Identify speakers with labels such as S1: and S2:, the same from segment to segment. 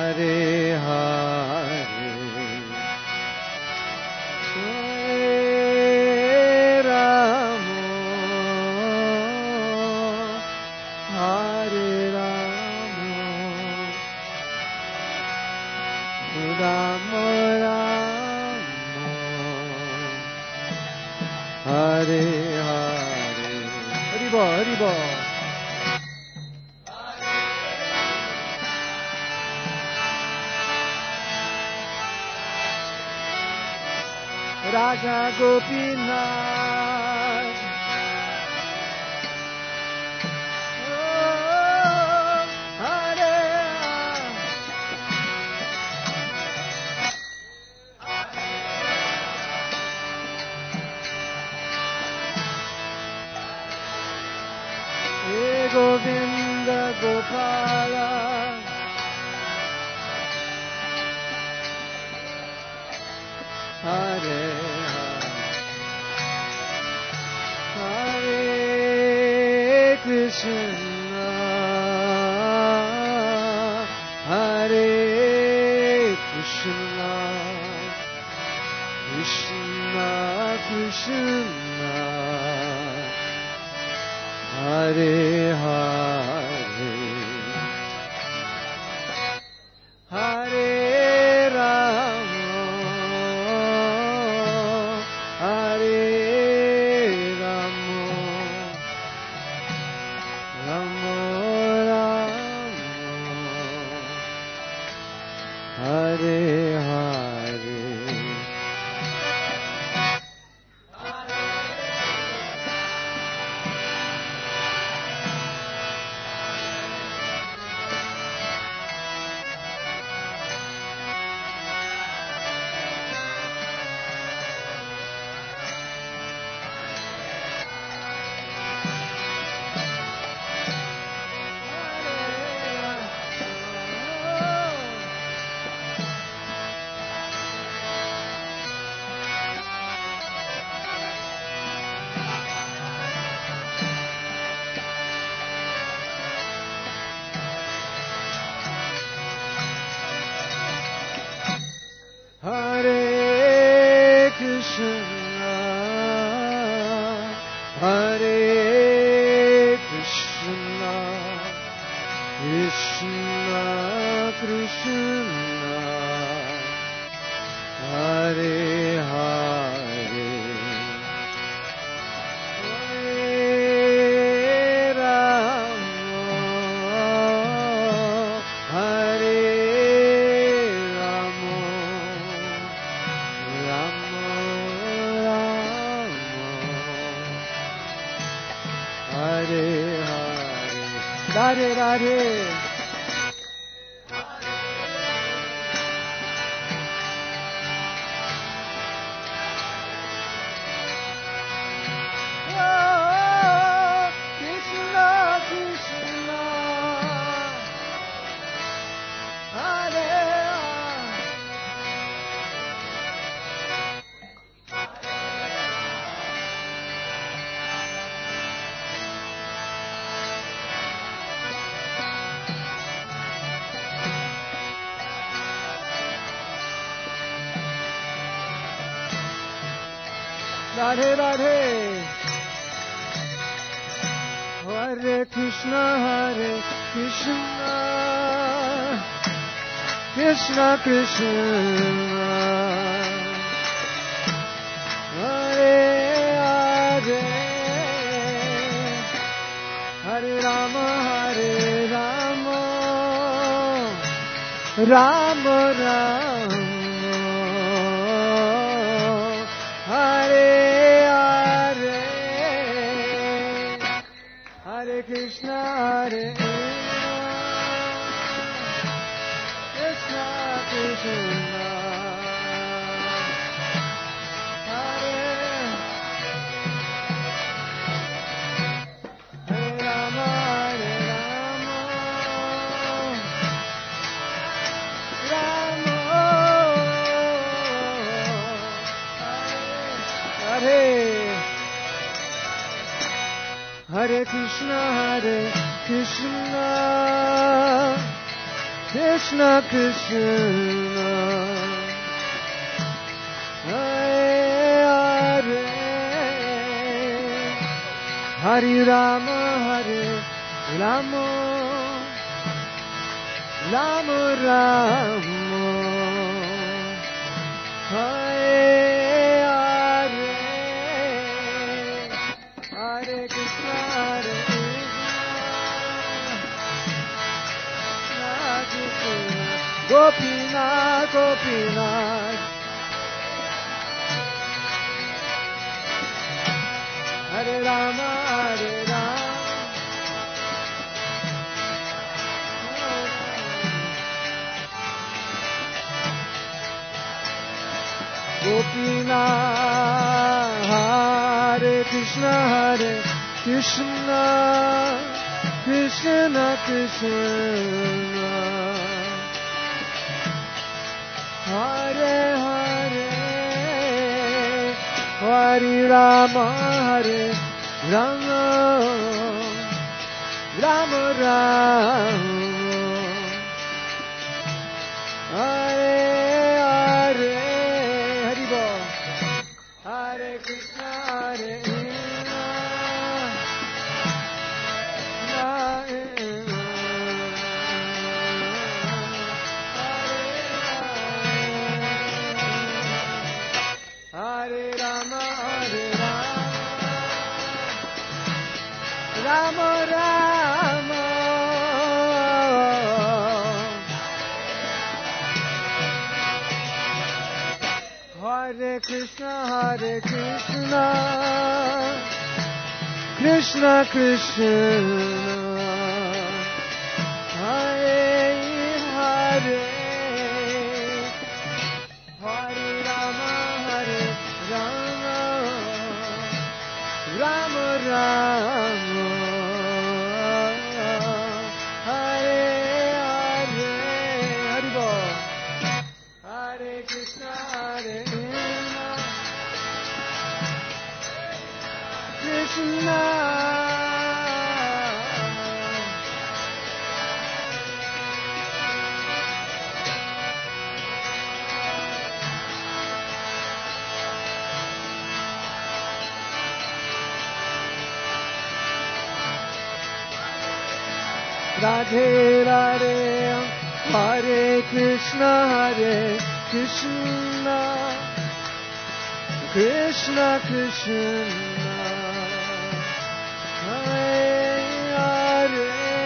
S1: Raja Gopinath Hare hey Govind Gopal Hare Krishna Hare Krishna Krishna Krishna Hare Hare Hare Rama Hare Radhe Radhe Radhe Radhe Hare Krishna Krishna Krishna Hare Hare Hare Rama Rama Rama Hare Krishna Hare Krishna Krishna Hare Hare Rama Rama Hare Hare Krishna Krishna Krishna Krishna Hare Hare Rama Rama Rama Rama Hare Hare Krishna Gopinath Gopinath Hare Rama Gopinath Hare Krishna Krishna Krishna Hare Hare Hare Rama Rama Rama Rama Hare Hare Hari Bol Hare Krishna Hare Rama Rama Hare Krishna Krishna Krishna Hare Hare Hare Rama Rama Rama Hare Hare Hari Bol Hare Krishna Krishna Radhe Radhe Hare Krishna Krishna Krishna Hare Hare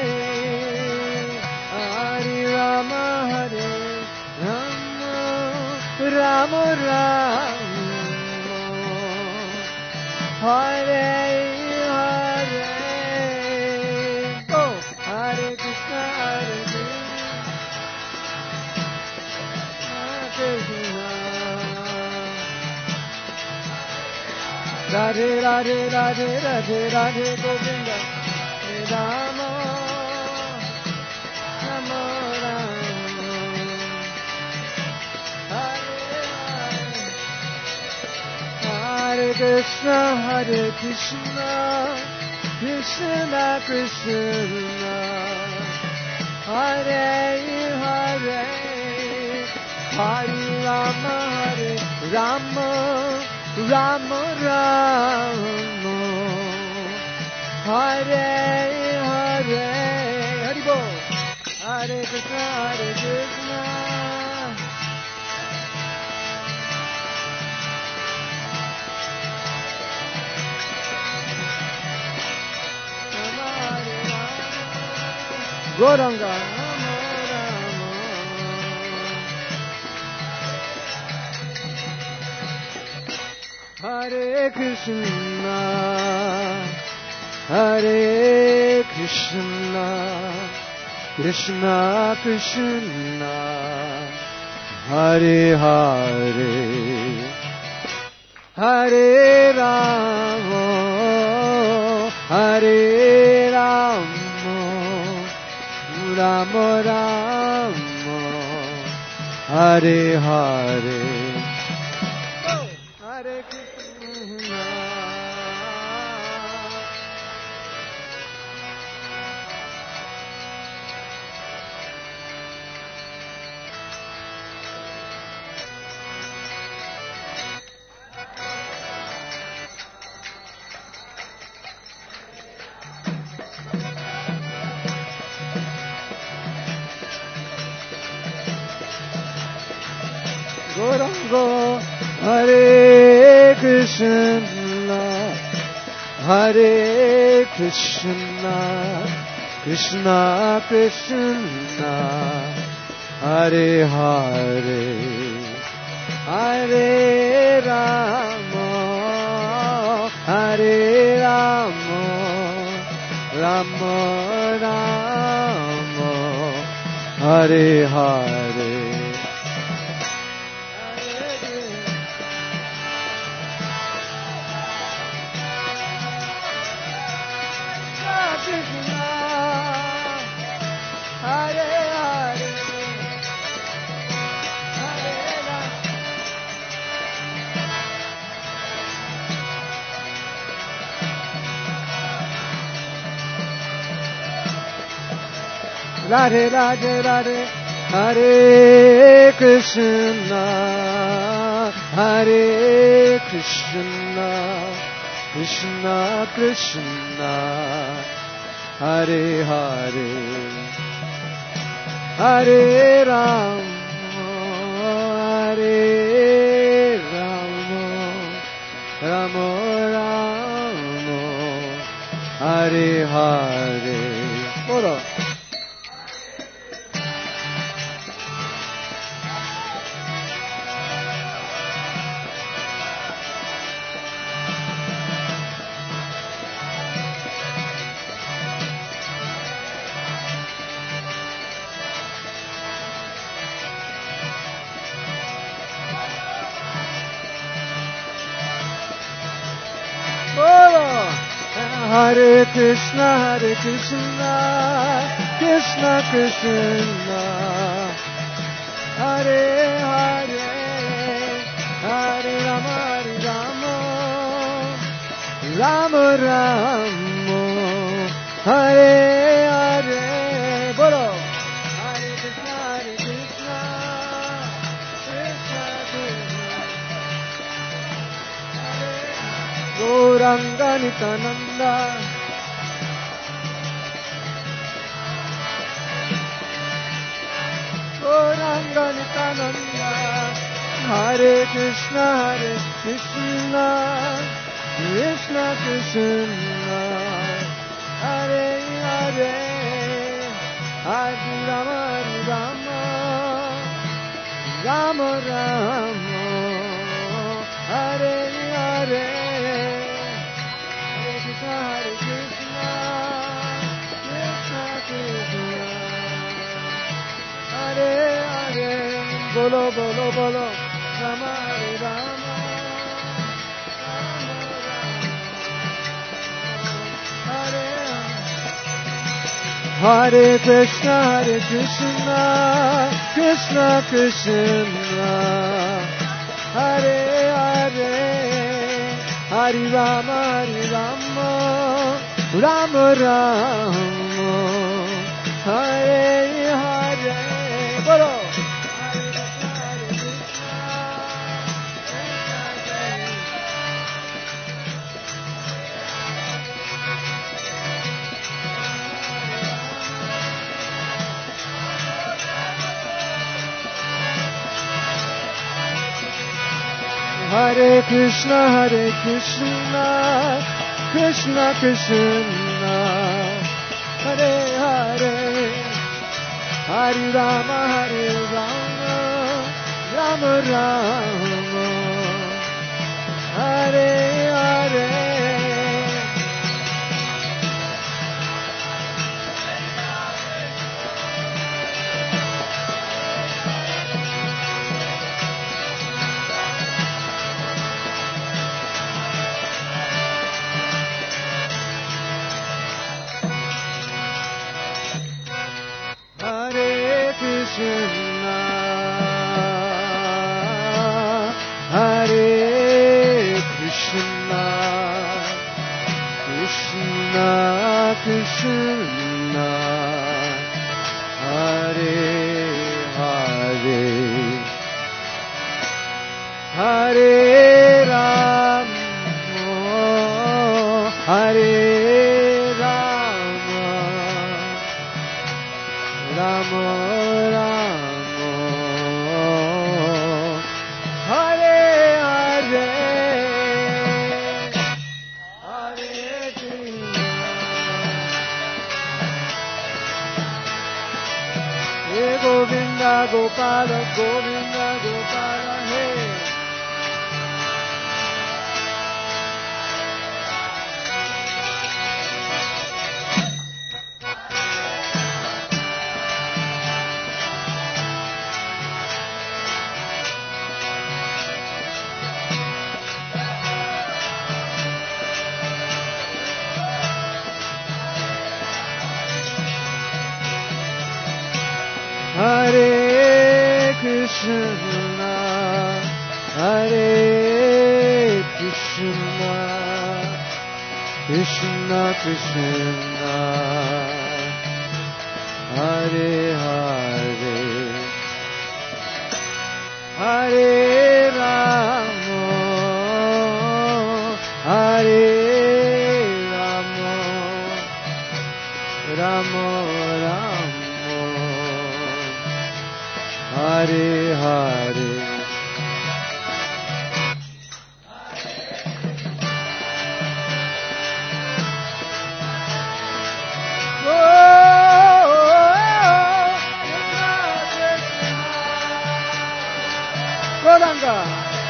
S1: Hare Rama Rama Rama Hare Hare Oh Hare Krishna Radhe Radhe Radhe Radhe Radhe Govinda Rama Rama Rama Hare Krishna Krishna Krishna Hare Hare Hare Rama Rama Rama Rama Hare Hare Hari Bol Hare Krishna Gauranga Hare Krishna Krishna Krishna Hare Hare Hare Rama Hare Rama Rama Rama Hare Hare Hare Krishna Gauranga Hare Krishna Hare Krishna Krishna Krishna Hare Hare Hare Rama Hare Rama Rama Rama Hare Hare Radhe Radhe Radhe Hare Krishna Hare Krishna Krishna Krishna Hare Hare Hare Rama Hare Rama Rama Rama Hare Hare Bolo Hare Krishna Krishna Krishna Hare Hare Hare Rama Rama Rama Hare Hare Bolo Hare Krishna Krishna Krishna Gauranga Nitananda Gauranga Nitananda Hare Krishna Krishna Krishna Hare Hare Hare Rama Rama Rama Hare Hare Hare Krishna Krishna Krishna Hare Hare Bolo Bolo Bolo Rama Rama Hare Hare Krishna Krishna Krishna Hare Hare Hare Rama Rama Rama Hare Hare Bolo Hare Krishna Krishna Krishna Hare Hare Hare Rama Rama Rama Hare Hare Krishna Hare Krishna Krishna Krishna Hare Hare Hare Rama Hare Rama Rama Rama Govinda Gopala, Govinda Gopala, hey. Hare Krishna, Hare Krishna, Krishna Krishna, Hare Hare, Hare Rama, Hare Rama, Rama Rama, Hare Hare. Gauranga.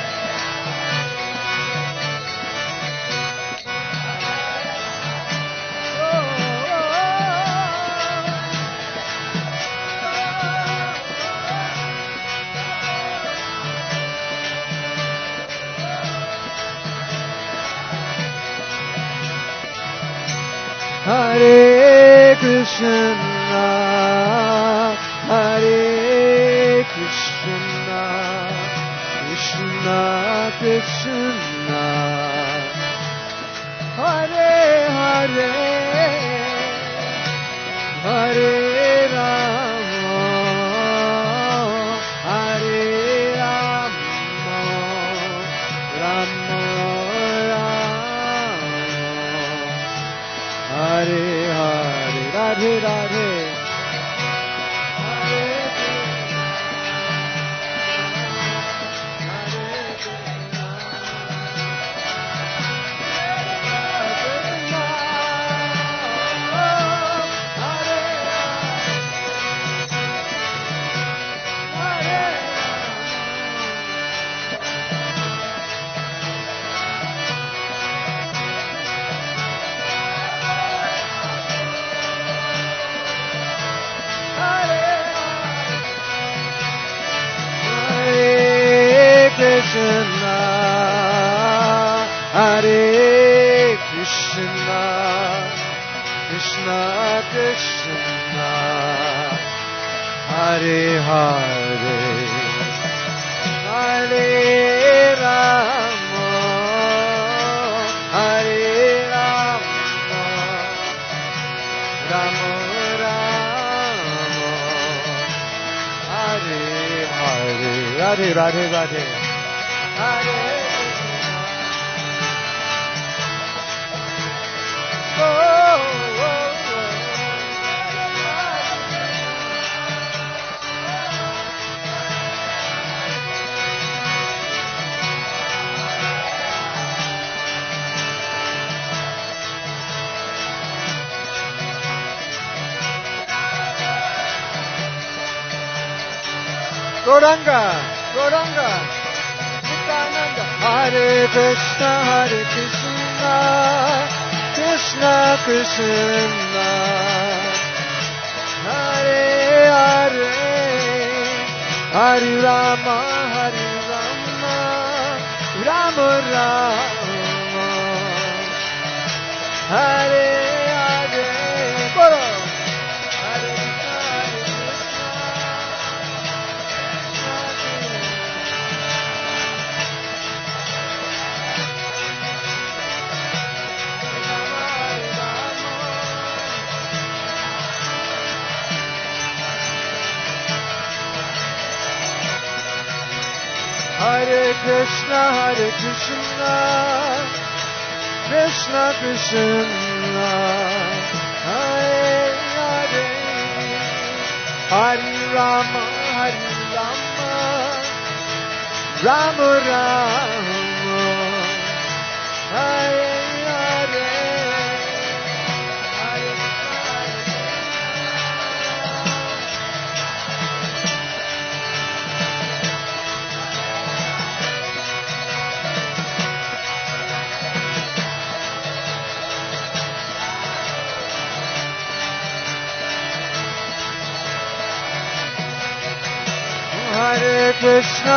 S1: Hare Krishna, Hare Krishna, Krishna Krishna, Hare Hare, Hare Rama, Hare Rama, Rama Rama, Hare Hare, Radhe Radhe, Hare Krishna, Hare Krishna, Krishna Krishna, Hare Hare, Hare Rama, Hare Rama, Rama Rama, Hare Hare, Radhe Radhe Radhe, Hare Krishna. Oh, oh, Gauranga, Gauranga, Nityananda. Hare Krishna, Krishna Krishna, Hare Hare, Hare Rama, Rama Rama, Hare Hare, Guru. Hare Krishna, Krishna Krishna, Hare Hare, Hare Rama, Rama Rama, Hare Hare, Hare Hare Krishna,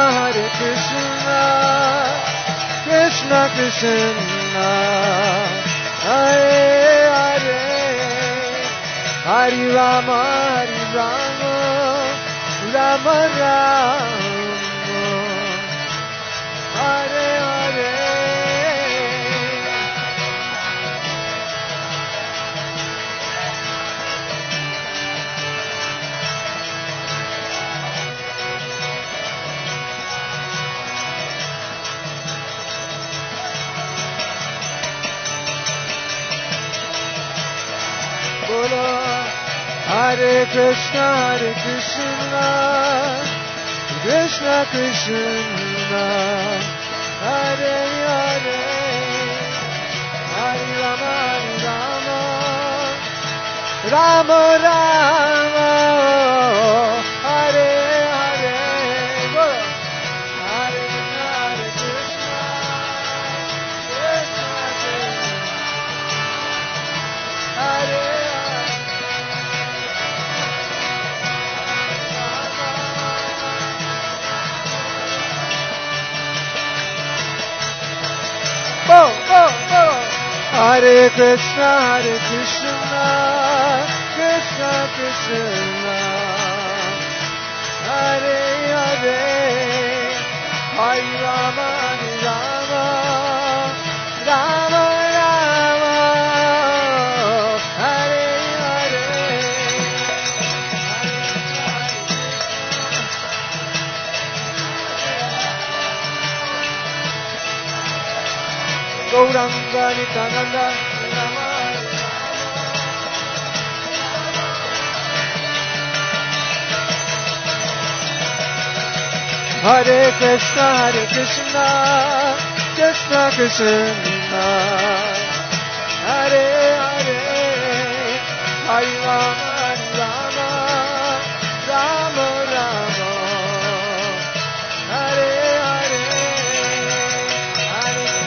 S1: Krishna Krishna, Hare Hare, Hare Rama, Rama Rama, Hare Hare. Hare Krishna, Krishna Krishna, Hare Hare, Hare Rama, Rama Rama, Hare Hare, Hare Krishna, Krishna Krishna, Hare Hare Krishna, Krishna Krishna, Hare Hare, Hare Rama, Rama Rama, Hare Hare. Gauranga Nitananda, Hare Krishna, Krishna Krishna, Hare Hare, Hare Rama, Rama Rama, Hare Hare, Hare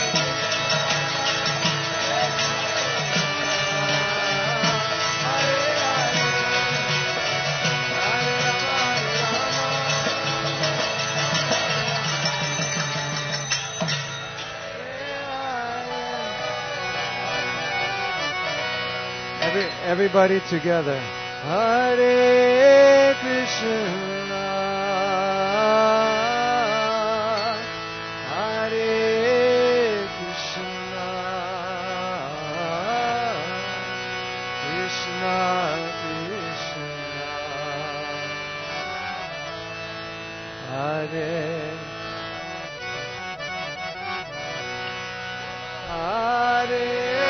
S1: Everybody together. Hare Krishna, Hare Krishna, Krishna Krishna, Hare Hare.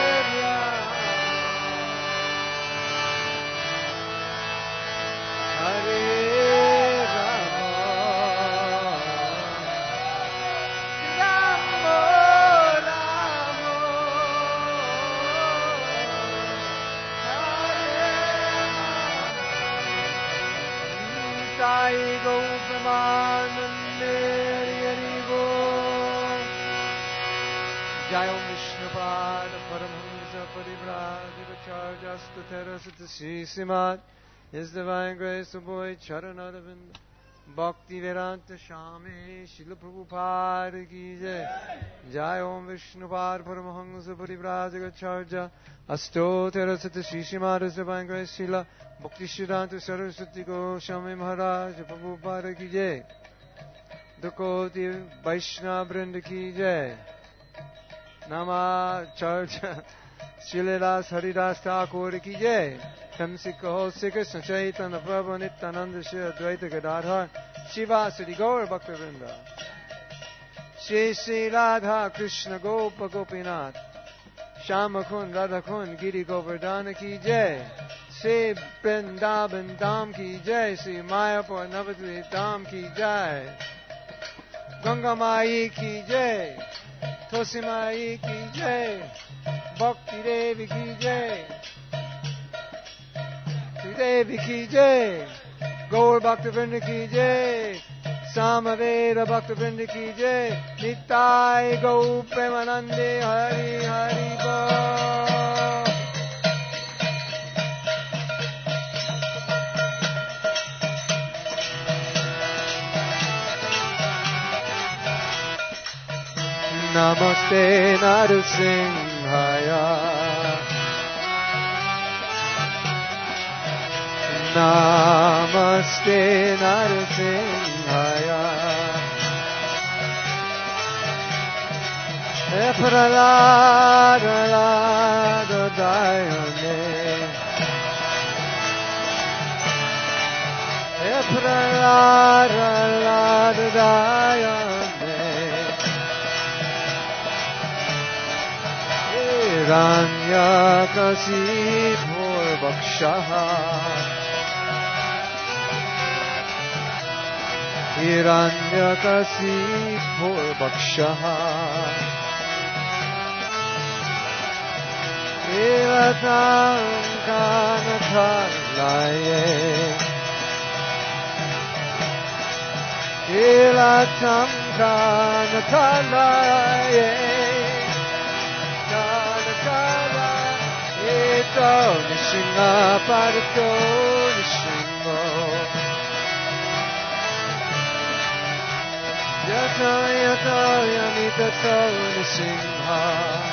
S1: Srimad, His Divine Grace, the boy Charanaravind, Bhakti Vedanta Swami, Srila Prabhupada Ki Jai, Jai Om Vishnupad Paramahansa Parivrajagacharya, Astotera Sata Srimad, His Divine Grace, Srila Bhakti Siddhanta Saraswati Goswami Maharaj, Prabhupada Ki Jai, Dakoti Vaishnava Vrinda Ki Jai, Nama Charja, Srilas Haridas Thakur Ki Jai, Kamsiko Sikh Chaitanya Prabhu Nityananda Shri Advaita Gadadhar Shiva Sri Gaur Bhakta Vrinda Shri Shri Radha Krishna Gopa Gopinath Shama Kun Radha Kun Giri Govardhana Ki Jai Shri Vrindavan Dham Ki Jai Shri Mayapur Navadvip Dham Ki Jai Ganga Mai Ki Jai Tosi Mai Ki Jai Bhakti Devi Ki Jai Devi Ki Jai, Gaur Bhakta Vrinda Ki Jai, Samaveda Bhakta Vrinda Ki Jai, Nitai Gau Premanande Hari Hari Bol. Namaste Narasimhaya. Namaste Narasimhaya. Pralada Dayane. Pralada Dayane. Hiranyakasipu Bhakshaha. Hiranyakasipu Bhakshaha. Ilatam Kanatalaye. Ilatam Kanatalaye. Kanatalaye. Ito Nishinga Parato Nishingo. Yata Yata Yanitato Nishinga.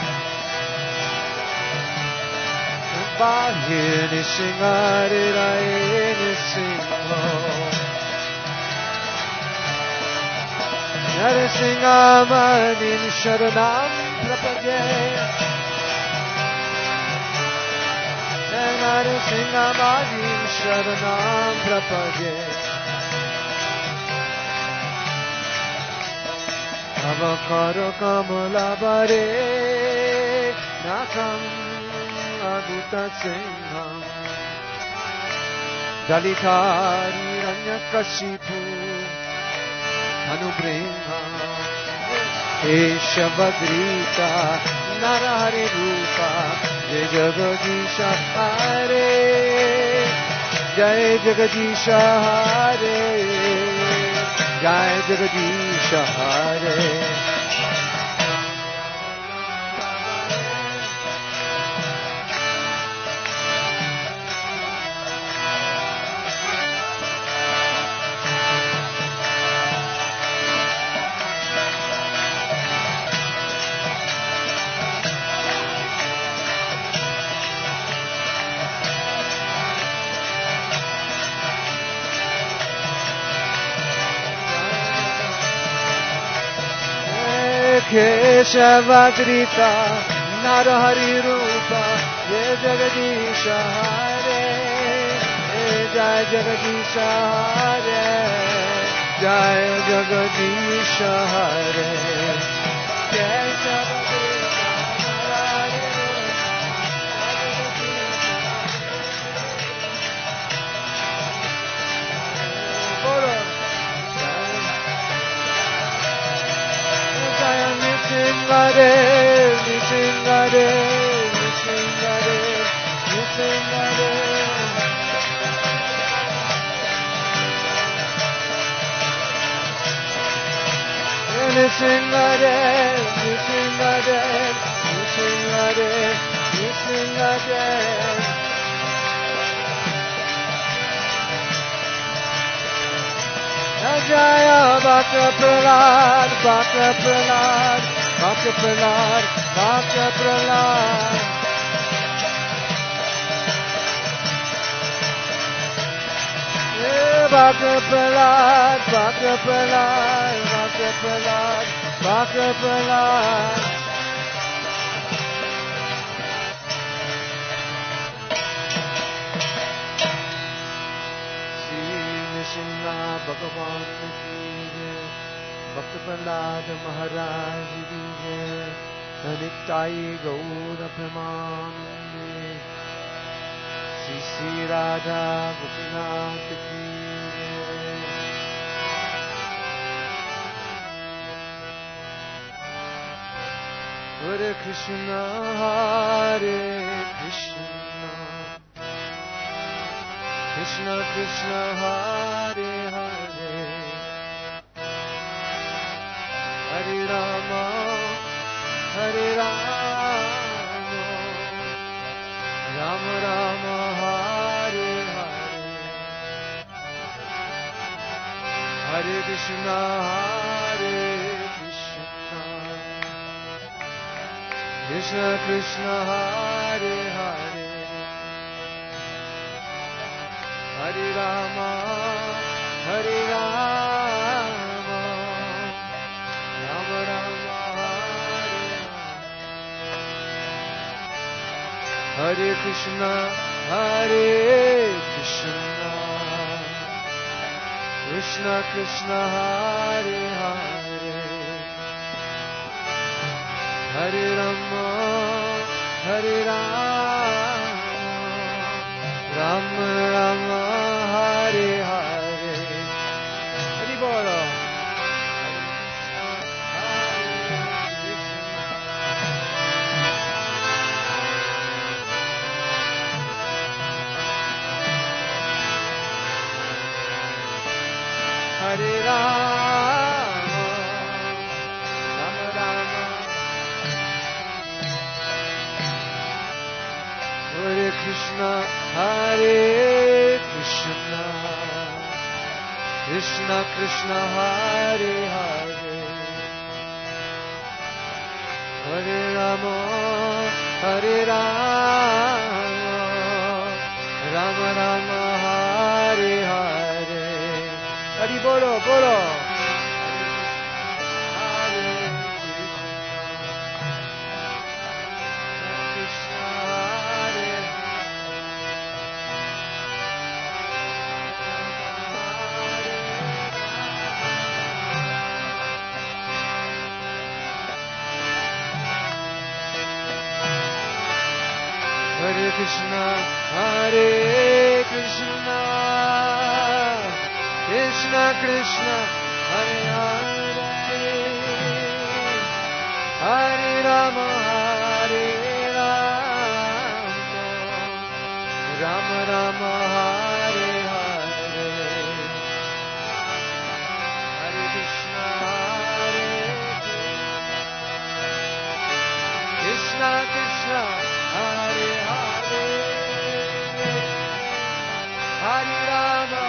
S1: Bahir Nishingariraye Nisingo. Narasimhamadin Sharanam Prapajye. Narasimhamadin Sharanam Prapajye. Avakaro Kamala Bare Nakam Adita Singham Dalitari Ranyakashipu Anubrahma Eshavadrita Narahari Rupa Jai Jagadisha Hare Jai Jagadisha Hare Jai Jagadisha Hare. Keshavadrita Narahari Rupa Jai Jagadisha Hare Jai Jagadisha Hare Jai Jagadisha Hare Keshavadrita Narahari Rupa Nisingare, Nisingare, Nisingare, Nisingare. Nisingare, Nisingare, Nisingare, Nisingare. Jaya Bhakta Prahlad, Bhakta Prahlad, Bhakta Prahlad, Bhakta Prahlad. Bhakta Prahlad, Bhakta Prahlad, Bhakta Prahlad, Bhakta Prahlad. Bhagavan ki jai, Bhakta Prahlad Maharaj ki jai, Nittai Gaura Premanande, Sri Radha Gopinath ki jai. Hare Krishna, Hare Krishna, Krishna Krishna, Hare Hare, Hare Rama, Hare Rama, Rama Rama, Hare Hare, Hare Krishna, Hare Krishna, Krishna Krishna Hare Hare Hare Rama Hare Rama Rama Rama Hare Hare Krishna Hare Krishna Krishna Krishna Hare Hare Hare Rama Hare Rama Rama Rama Hare Hare Hari Bolo Hare Rama Rama Rama Hare Krishna Hare Krishna Krishna Krishna Hare Hare Hare Rama Hare Rama Rama Rama Hare Hare Hari Bolo Bolo Hare Krishna Hare Krishna Krishna Krishna Hare Hare Hare Rama Hare Rama Rama Rama Hare Hare Hare Krishna Hare Krishna Krishna Hare Hare Hare Rama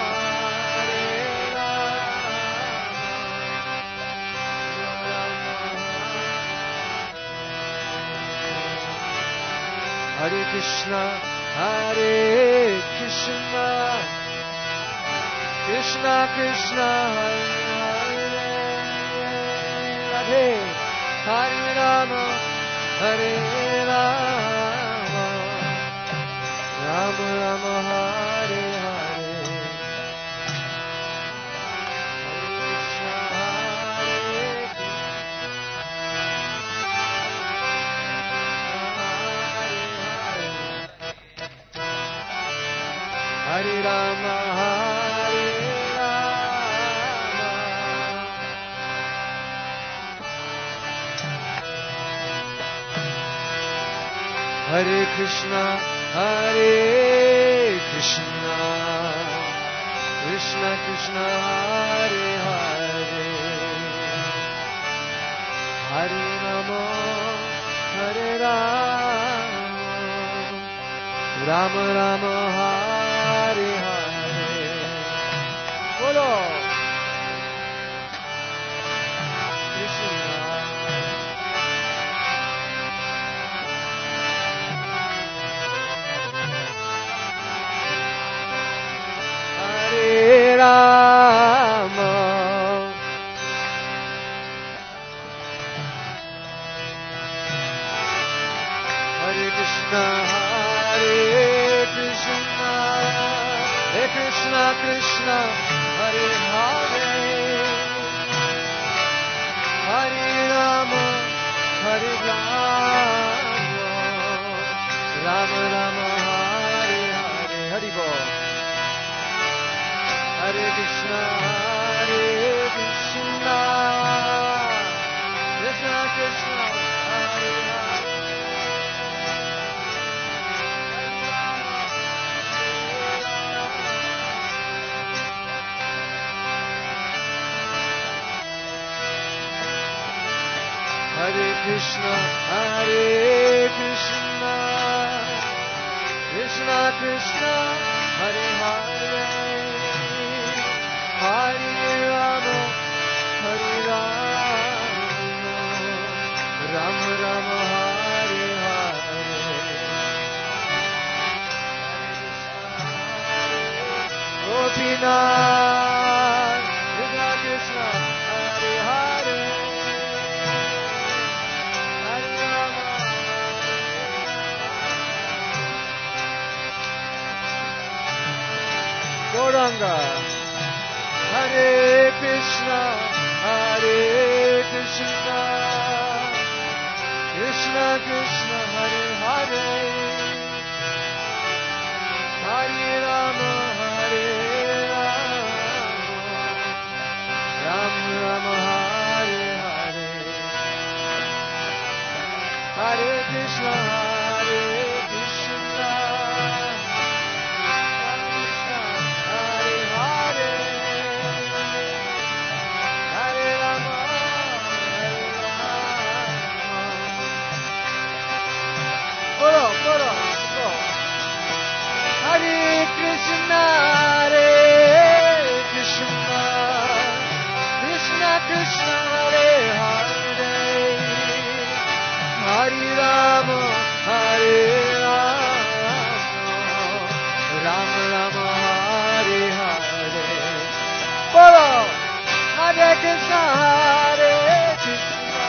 S1: Hare Krishna, Hare Krishna, Krishna Krishna, Hare Hare, Hare Rama, Hare Rama, Rama Rama, Hare Hare. Hare Rama, Hare Rama, Hare Krishna, Hare Krishna, Krishna Krishna, Hare Hare, Hare Rama, Hare Rama, Rama Rama, Hare Hare. Bolo Krishna Hare Rama Hare Krishna Hare Krishna Krishna Krishna Hare Hare Hare Rama Hare Rama Rama Rama Hare Hare Hari Bol Hare Krishna Hare Krishna Krishna Krishna Hare Hare Hare Krishna, Hare Krishna, Krishna Krishna, Hare Hare, Hare Rama, Hare Rama, Rama Rama, Hare Gauranga, Hare Krishna, Hare Krishna, Krishna Krishna, Hare Hare, Hare Rama, Hare Rama, Rama Rama, Hare Hare, Hare Krishna, Hare Krishna, Hare Krishna, Hare Krishna, Krishna Krishna, Hare Hare, Hare Rama, Hare Rama, Rama Rama, Hare Hare. Bolo, Hare Krishna, Hare Krishna,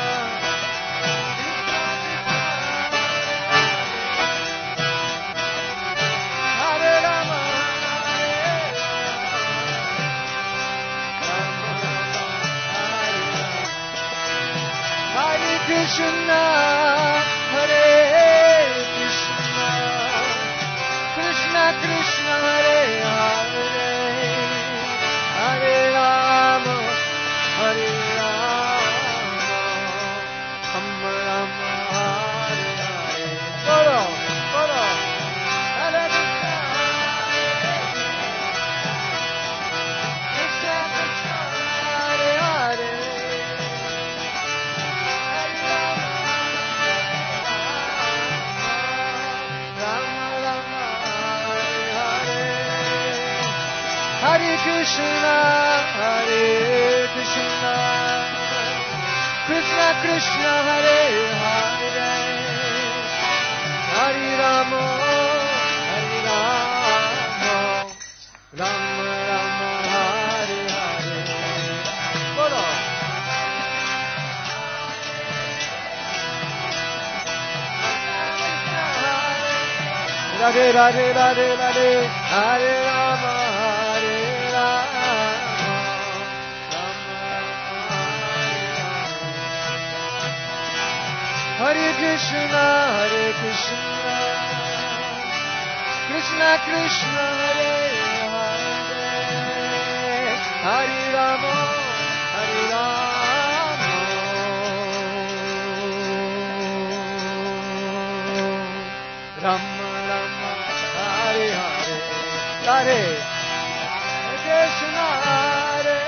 S1: Krishna, Hare Krishna, Krishna Krishna, Hare Hare, Hare Rama, Hare Rama, Rama Rama, Hare Hare. Bolo, bolo, Hare Krishna, Krishna Krishna, Hare Hare. Hare Krishna, Hare Krishna, Krishna Krishna, Hare Hare, Hare Rama, Hare Rama, Rama Rama, Hare Hare. Bolo. Radhe Radhe Radhe Radhe, Hare Rama, Hare Rama, Rama Rama, Hare Krishna, Hare Krishna, Krishna Krishna, Hare Hare, Hare Rama, Hare Rama, Rama Hare Hare, Hare Krishna, Hare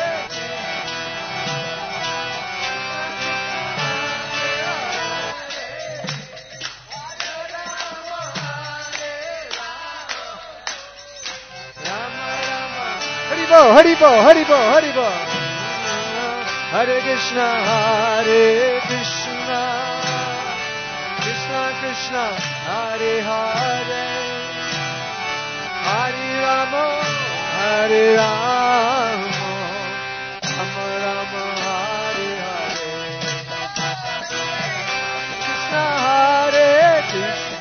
S1: Rama Rama, Haribo, Haribo, Haribo, Haribo, Hare Krishna, Hare Krishna, Krishna Krishna, Hare Hare, Hare Rama, Hare Rama, Rama Rama, Hare Hare, Krishna Hare Krishna,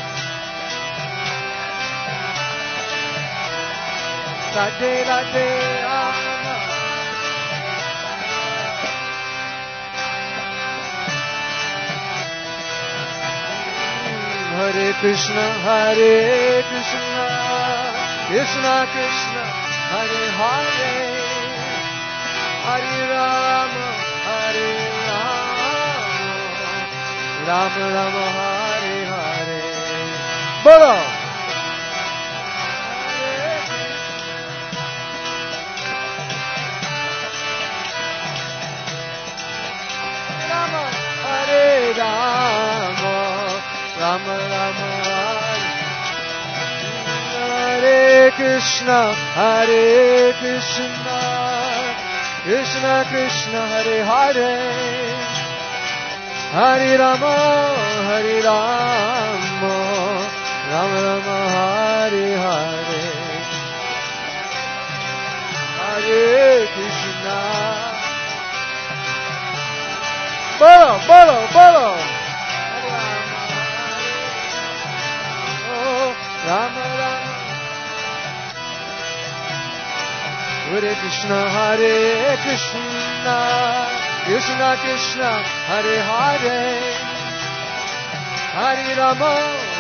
S1: Radhe Radhe Rama, Hare Krishna, Hare Krishna, Krishna Krishna, Hare Hare, Hare Rama, Hare Rama, Rama Rama, Hare Hare. Bolo. Rama, Hare Rama, Rama Rama, Hare Krishna, Hare Krishna, Krishna Krishna, Hare Hare, Hare Rama, Hare Rama, Rama Rama, Hare Hare, Hare Krishna, Krishna Krishna, Hare Hare, Hare Rama,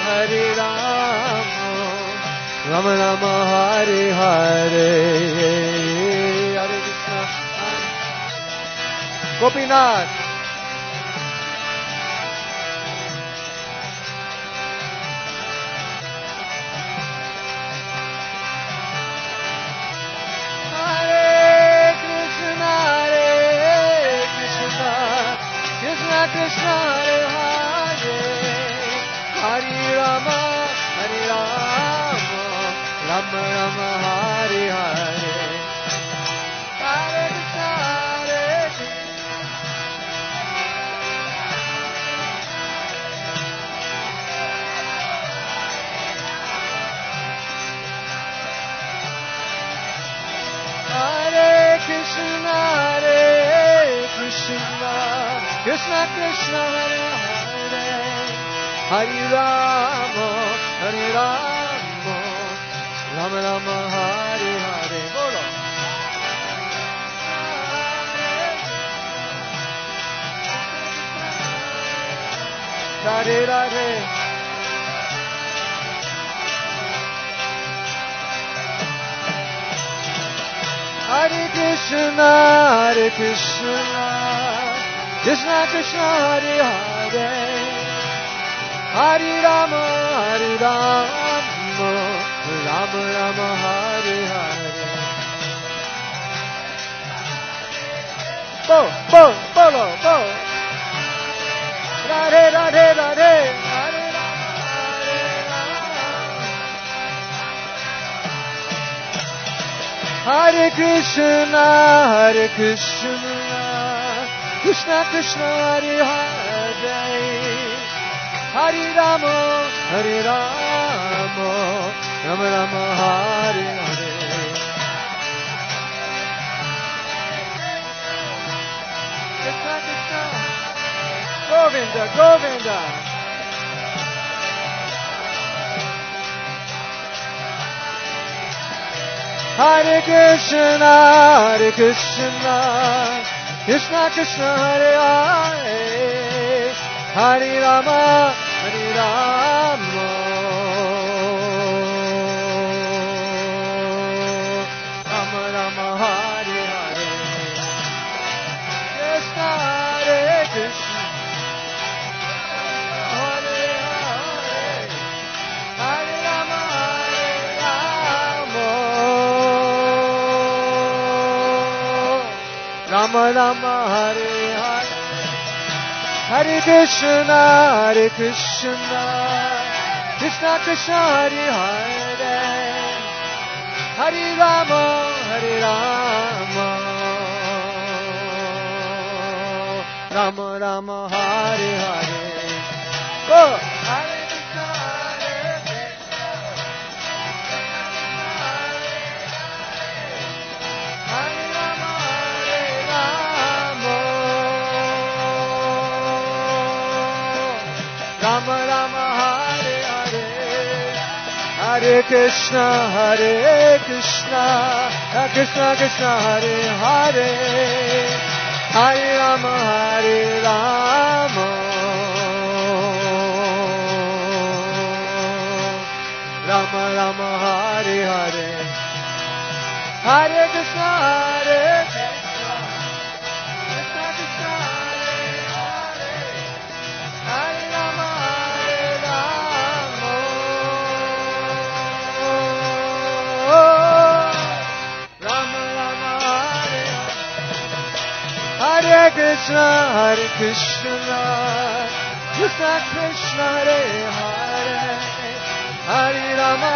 S1: Rama Rama, Hare Hare, Hare Krishna, Gopinath. Krishna Hare Hare, Hare Rama, Rama Rama, Hare Hare, Hare Krishna, Hare Krishna, Krishna Krishna, Hare Hare, Hare Rama, Rama Rama, Hare Hare. Bolo. Radhe Radhe. Hare Krishna, Krishna Krishna, Hare Hare, Hare Rama, Rama Rama, Hare Hare. Bo. Radhe Radhe Radhe, Hare Rama, Hare Krishna, Krishna Krishna, Hare Hare, Hare Rama, Rama Rama, Hare Hare. Krishna Krishna, Govinda, Govinda. Hare Krishna, Krishna Krishna, Hare Hare, Hare Rama, Rama Rama, Hare Hare. Krishna, Hare Krishna, Hare Hare, Hare Rama, Rama Rama, Hare Hare. Hare Krishna, Krishna Krishna, Hare Hare, Hare Rama, Rama Rama, Hare Hare. Oh, Hare Krishna, Hare Rama, Rama Rama, Hare Hare. Hare Krishna, Krishna Krishna, Hare Hare, Hare Rama, Rama Rama, Hare Hare. Hare Krishna, Krishna Krishna, Hare Rama, Rama Rama, Hare Hare. Hare Krishna, Krishna Krishna, Hare Hare, Hare Rama,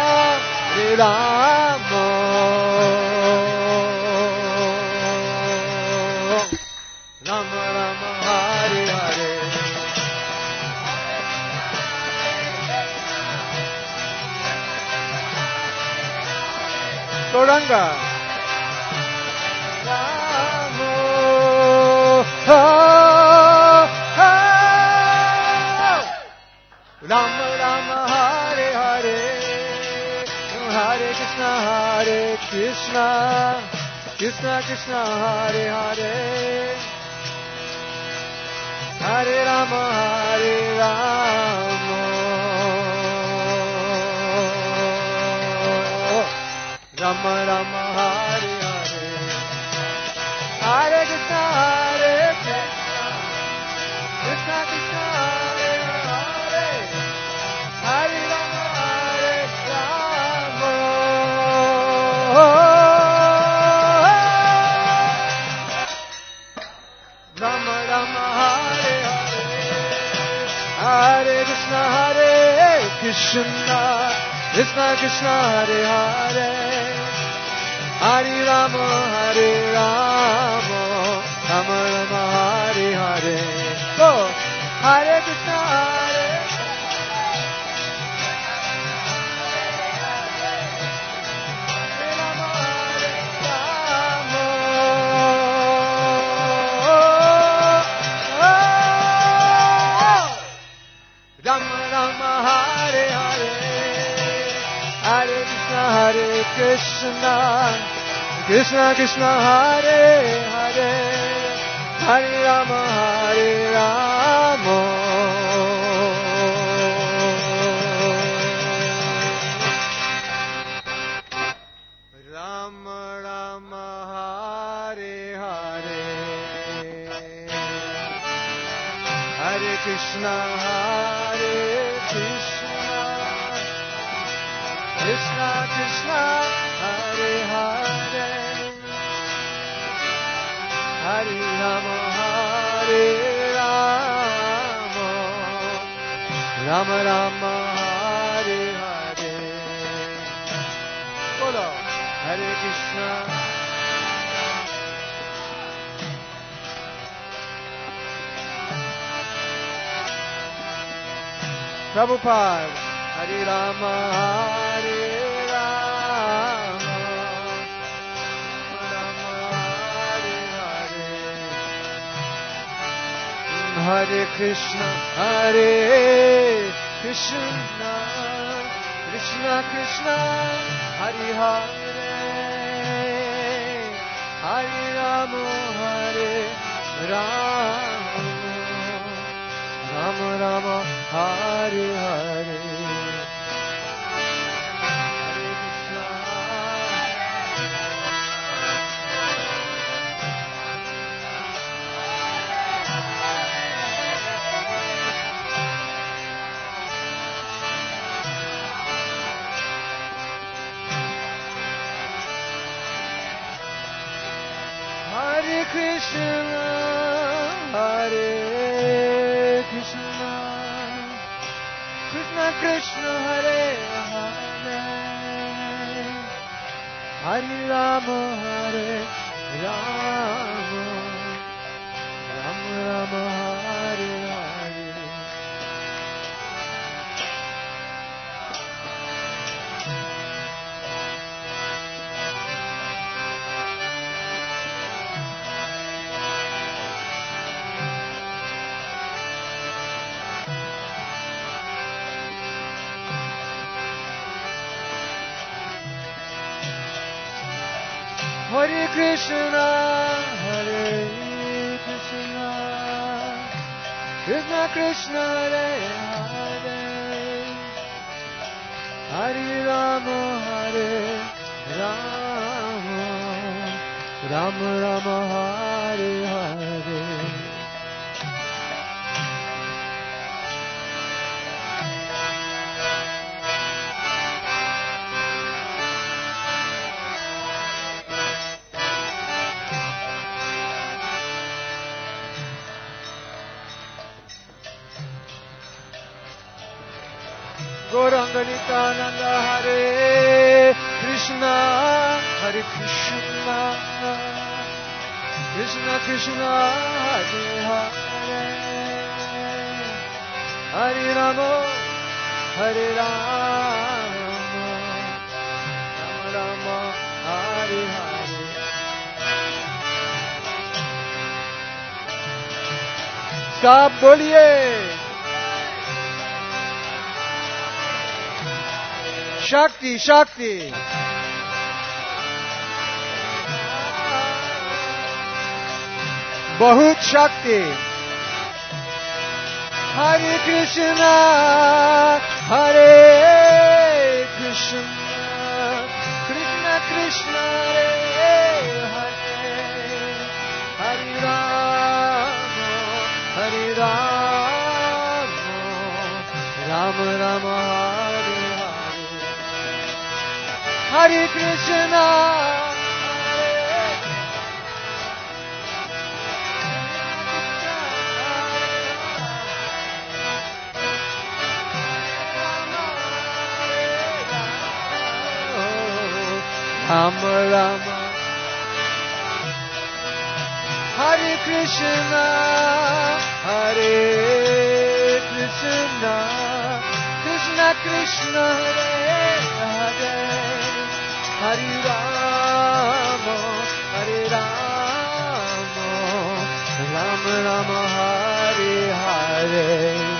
S1: Rama Rama, Hare Hare. Gauranga. Rama Rama, Hare Hare, Hare Krishna, Krishna Krishna Hare Hare Hare Rama Hare Rama Rama Rama Hare Hare Hare Krishna Hare Krishna Krishna Krishna Hare Hare Hare Rama Hare Rama Rama Rama Hare Hare Hare Krishna Hare Krishna Krishna Krishna Hare Hare Hare Rama Hare Rama Rama Rama Hare Hare Oh Hare Krishna Hare Rama Hare Rama Rama Rama Hare Hare Hare Krishna Hare Krishna Krishna Krishna Hare Hare Hare Rama Hare Rama Rama Rama Hare Hare Hare Krishna Hare Krishna Krishna Krishna Hare Hare Hare Rama Hare Rama Rama Rama Hare Hare Bolo Hare Krishna Prabhupada Hare Rama Hare Rama Rama Hare Hare Hare Krishna Hare Krishna Krishna Krishna Hare Hare Hare Rama Hare Rama Rama Rama Hare Hare Hare Krishna Hare Krishna Krishna Krishna Hare Hare Hare Rama Hare Rama Rama Rama Hare Hare Hare Krishna, Hare Krishna, Krishna Krishna, Hare Hare, Hare Rama, Hare Rama, Rama Rama, Hare Hare. Gauranga Nityananda Hare Krishna, Hare Krishna, Krishna Krishna, Hare Hare, Hare Rama, Hare Rama, Rama Rama, Hare Hare. सब बोलिए शक्ति शक्ति बहुत शक्ति. Hare Krishna, Hare Krishna, Krishna Krishna, Hare Hare, Hare Rama, Hare Rama, Rama Rama, Hare Hare. Hare Krishna. Rama Rama, Hare Krishna, Hare Krishna, Krishna Krishna, Hare Hare, Hare Rama, Hare Rama, Rama Rama, Hare Hare.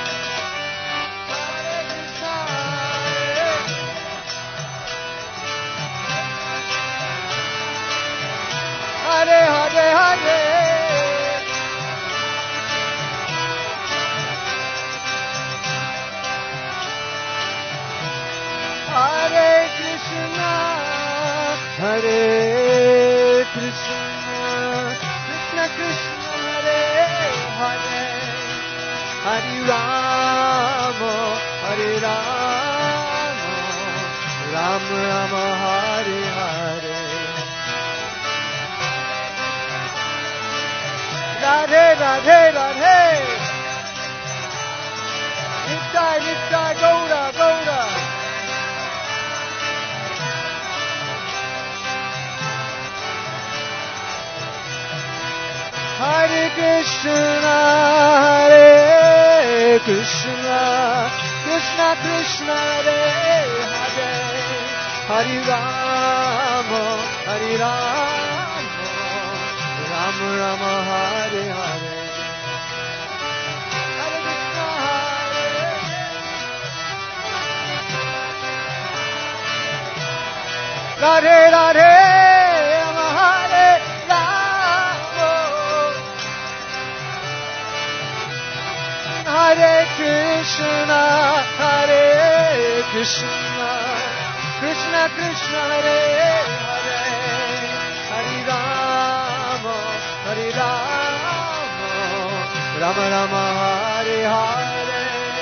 S1: Hare Hare Hare, Hare Krishna, Hare Krishna, Krishna Krishna, Hare Hare, Hare Rama, Hare Rama, Rama Rama, Hare Hare. Radhe Radhe Radhe, Nittai Nittai, Gaura Gaura. Hare Krishna, Hare Krishna, Krishna Krishna, Hare Hare, Hare Rama, Hare Rama, Rama Rama, Hare Hare. Hare Krishna, Hare Radhe Radhe, Hare Rama, Hare Krishna, Hare Krishna, Krishna Krishna, Hare Hare, Hare Rama, Hare Rama, Rama Rama, Hare Hare.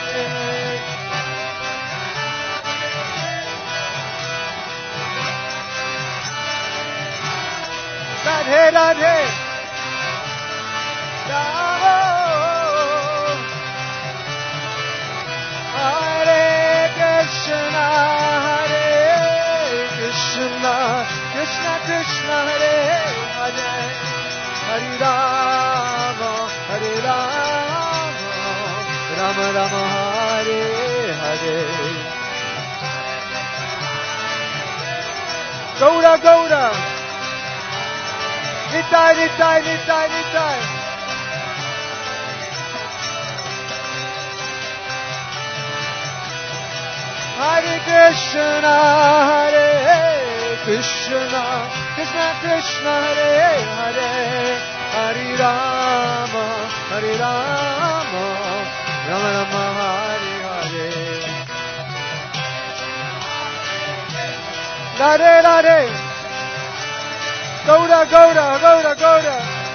S1: Radhe Radhe, Rama, Hare Krishna, Hare Krishna, Krishna Krishna, Hare Hare, Hare Rama, Hare Rama, Rama Rama, Hare Hare. Gaura Gaura, Nittai Nittai Nittai Nittai. Hare Krishna, Hare Krishna, Krishna Krishna, Hare Hare, Hare Rama, Hare Rama, Rama Rama, Hare Hare. Radhe Radhe, Gaura Gaura, Gaura Gaura.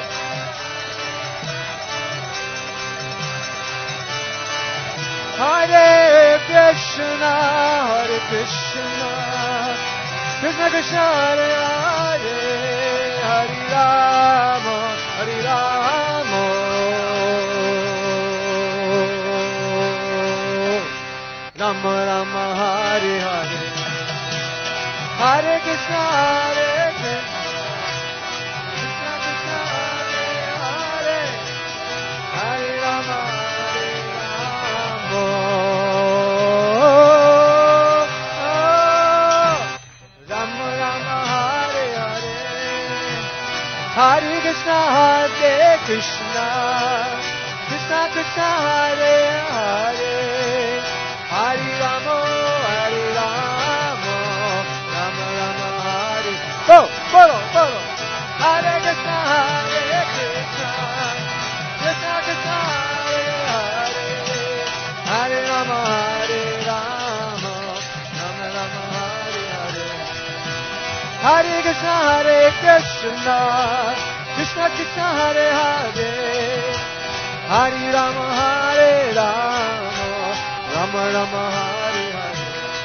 S1: Hare Krishna, Hare Krishna, Krishna Krishna, Hare Hare, Hare Rama, Hare Rama, Rama Rama, Hare Hare, Hare Krishna, Hare Krishna, Krishna Krishna, Hare Hare, Hare Rama, Hare Rama, Rama Rama, Hare Hare, Hare Krishna, Hare Krishna, Krishna Krishna, Hare Hare, Hare Rama, Hare Rama, Rama Rama, Hare. Follow. Hare Krishna, Hare Krishna, Hare Krishna, Krishna Krishna Hare Hare, Hare Rama, Rama Rama Hare Hare.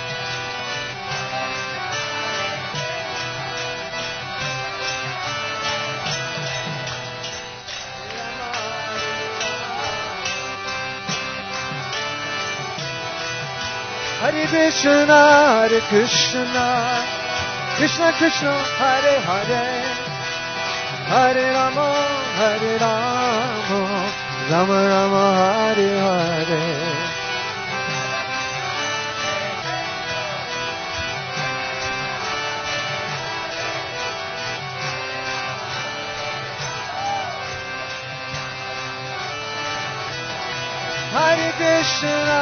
S1: Hare Krishna, Krishna Krishna, Hare Hare, Hare Rama, Rama Rama, Hare Hare. Hare Krishna,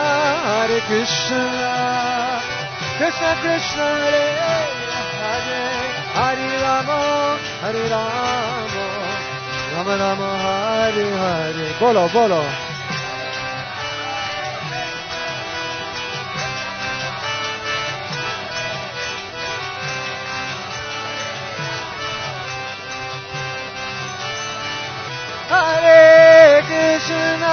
S1: Krishna Krishna, Hare Hare, Hare Rama, Rama Rama, Hare Hare. Bolo, bolo. Hare Krishna,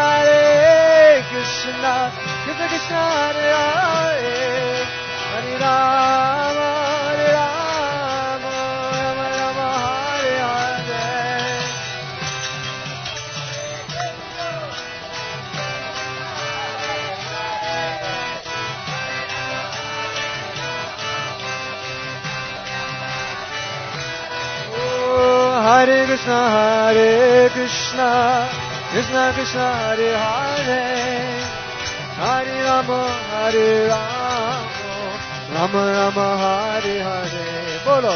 S1: Krishna Krishna, Hare Hare, Hare Rama, Rama Rama, Hare Hare. Oh, Hare Krishna, Krishna Krishna, Hare Hare, Hare Rama, Rama Rama, Hare Hare. Bolo.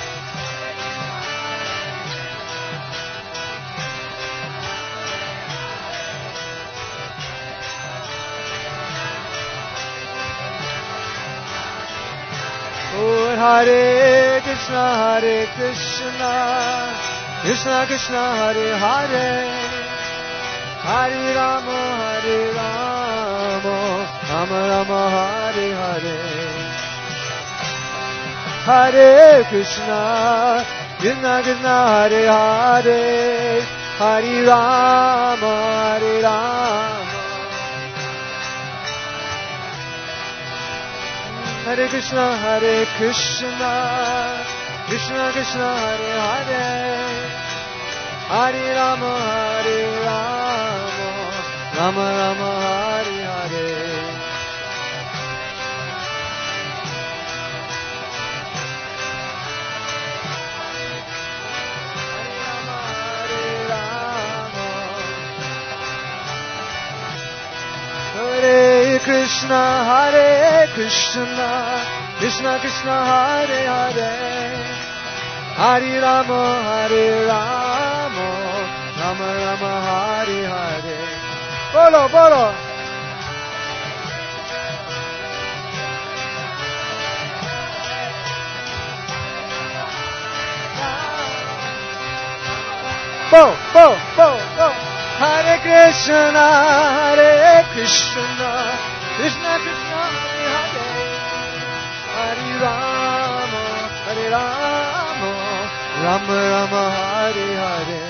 S1: Oh, Hare Krishna, Krishna Krishna, Hare Hare, Hare Rama, Rama Rama, Hare Hare. Hare Krishna, Krishna Krishna, Hare Hare, Hare Rama, Hare Krishna, Krishna Krishna, Hare Hare, Hare Rama, Rama Rama, Hare Hare. Hare Krishna, Krishna Krishna, Hare Hare, Hare Rama, Rama Rama, Hare Hare. Bolo, bolo. Bo, bo, bo, bo. Hare Krishna, Krishna Krishna, Hare Hare, Hare Rama, Rama Rama, Hare Hare.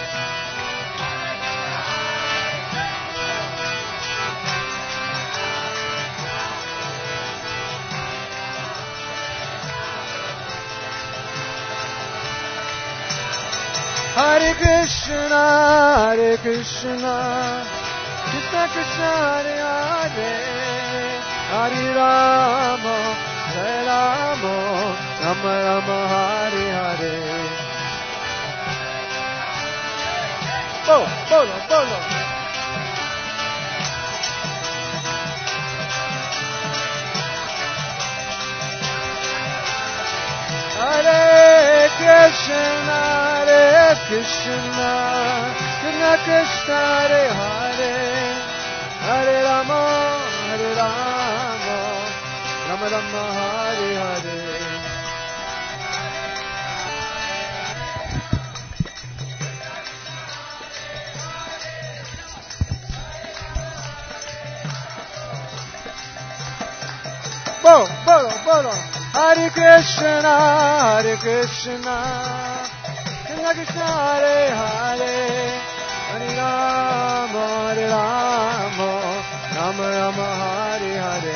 S1: Hare Krishna, Krishna Krishna, Hare Hare, Hare Rama, Rama Rama, Hare Hare. Bolo, bolo, bolo. Hare Krishna, Krishna Krishna, Hare Hare, Hare Rama, Rama Rama, Hare Hare. Bolo, bolo, bolo. Hare Krishna, Hare Krishna, Krishna Krishna, Hare Hare, Hare Rama, Rama Rama, Hare Hare.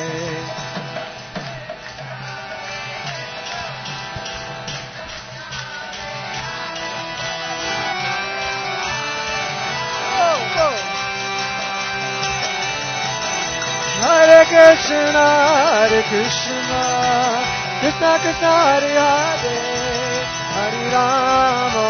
S1: Hare Krishna, Hare Krishna, Krishna Krishna, Hare Hare, Hare Rama,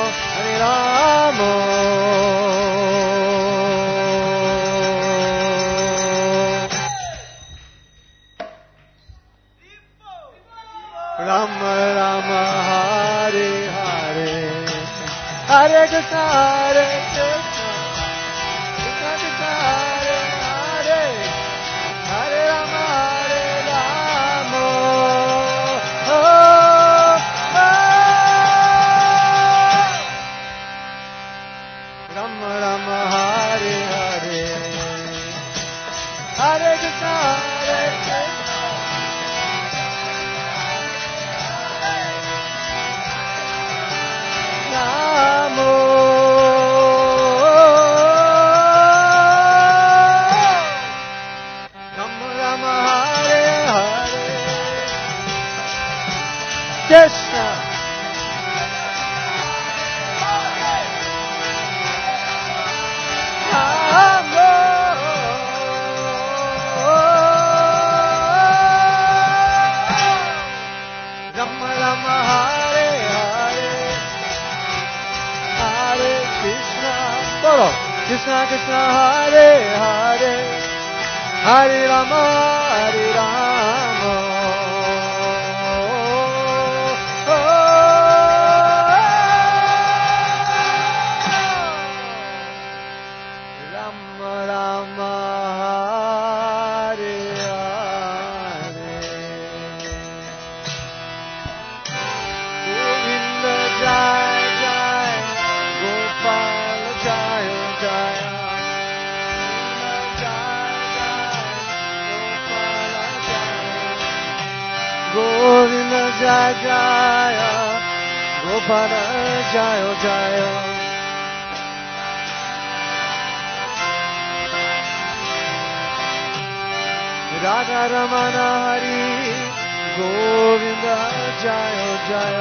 S1: Rama Rama, Hare Hare, Hare Krishna, Hare Krishna, Krishna Krishna, Hare Hare, Hare Rama, Hare Rama, Rama Rama, Hare Hare, Hare Krishna, Hare Krishna, Namo Rama Rama, Hare Hare, Krishna Namo Rama Rama, Hare Hare, Hare Krishna, solo Krishna Krishna, Hare Hare, Hare Rama, Hare Rama, Rama Rama, Hare Hare. Govinda Jai Jai, Gopala Jai Jai, Govinda Jai Jai, Gopala Jai Jai. Radha Ramana Hari, Govinda Jai Jai.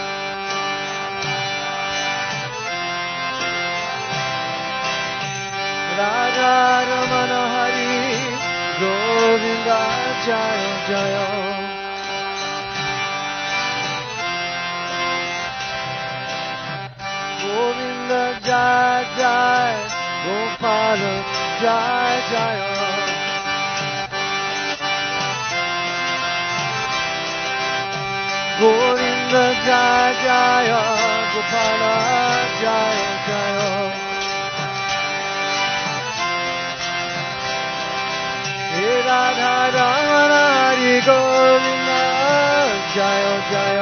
S1: Radha Ramana Hari, Govinda Jai Jai. Govinda Jai Jai, Gopala Jai Jai. Govinda Jai Jai, Gopala Jai Jai. He Radha Ramana Hari, Govinda Jai Jai.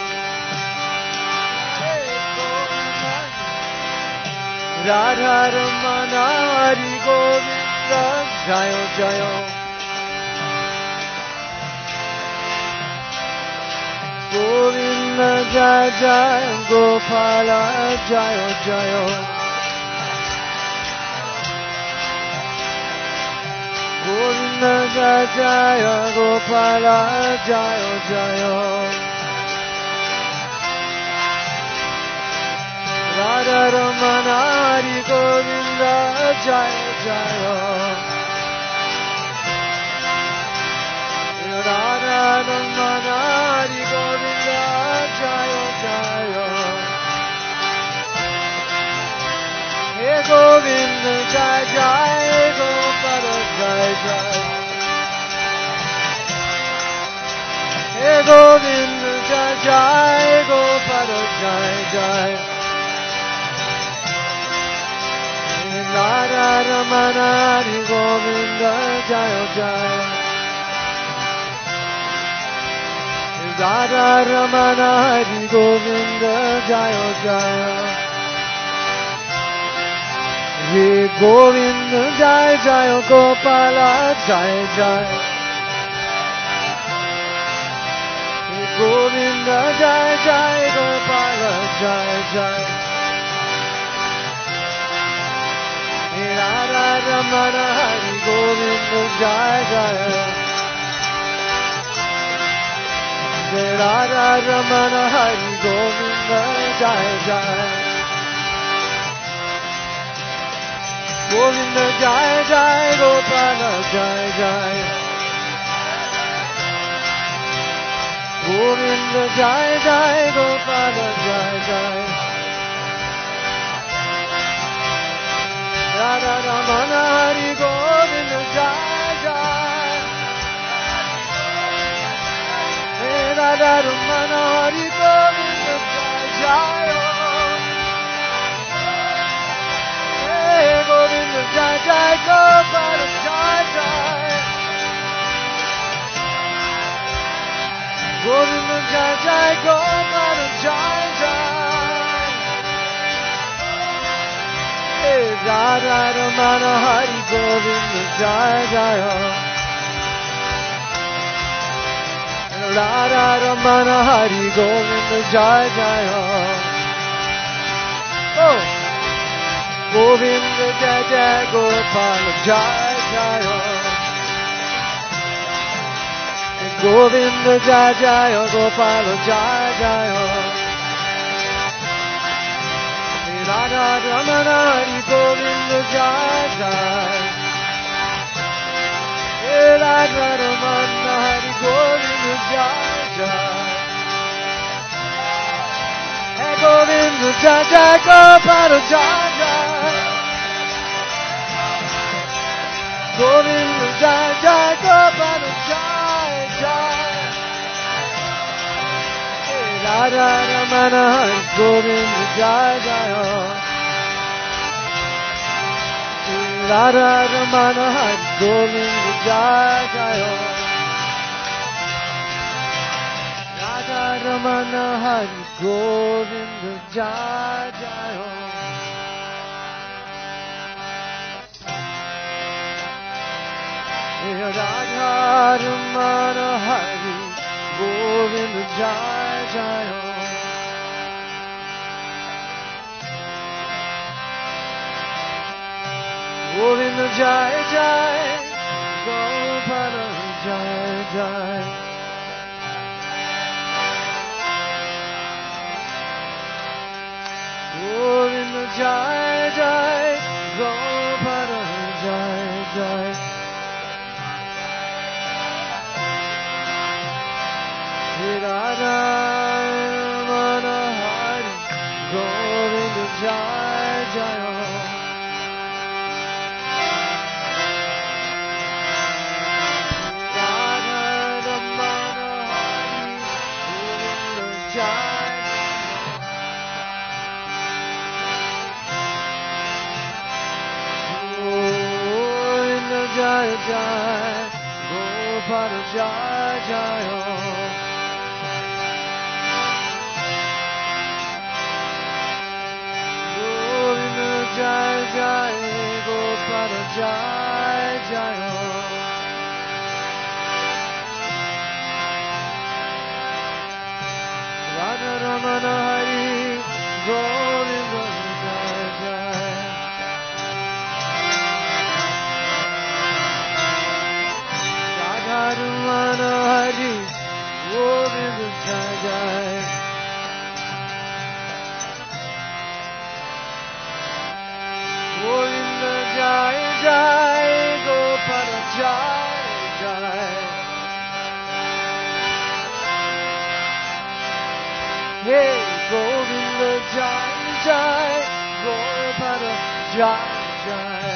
S1: Radha Ramana Hari, Govinda Jai Jai. Govinda Jai Jai, Gopala Jai Jai. Govinda Jai Jai, Gopala Jai Jai. Radha Ramana Hari, Govinda Jai Jai. Radha Ramana Hari, Govinda Jai Jai. He Govinda Jai Jai, Gopala Jai Jai. He Govinda Jai Jai, Gopala Jai Jai. Radha Ramana Hari, Govinda Jai Jai. Radha Ramana Hari, Govinda Jai Jai. He Govinda Jai Jai, Gopala Jai Jai. He Govinda Jai Jai Gopala Jai Jai Radha Ramana Hari Govinda Jai Jai Radha Ramana Hari Govinda Jai Jai Govinda Jai Jai Gopala Jai Jai Govinda Jai Jai Gopala Jai Jai Radha Ramana Hari Govinda Jai Jai Radha Ramana Hari Govinda Jai Jai Govinda Jai Jai Gopala Jai Jai Govinda Jai Jai Gopala Jai Jai Radha Ramana Hari Govinda Jai Jai Radha Ramana Hari Govinda Jai Jai Oh Govinda Jai Jai Gopala Jai Jai Govinda Jai Jai Gopala Jai Jai Radha Ramana Hari Govinda Jai Jai Radha Ramana Hari Govinda Jai Jai Govinda Jai Jai Gopala Jai Jai Govinda Jai Jai Gopala Jai Jai Radha Ramana Hari Govinda Jai Jai Radha Ramana Hari Govinda Jai Jai Radha Ramana Hari Govinda Jai Jai Radha Ramana Hari Govinda Jai Jai Govinda Jai Jai Gopala Jai Jai Govinda Jai Jai Gopala Jai Jai Radha Ramana Hari Govinda Jai Jai Radha Ramana Hari Govinda Jai Govinda Jai Jai Gopala Jai Jai Jai Jai Gopala Jai Jai Radha Ramana Hari Govinda Jai Jai Radha Ramana Hari Govinda Jai Jai Govinda Jai Jai Gopala Jai Jai Hey Govinda Jai Jai Gopala Jai Jai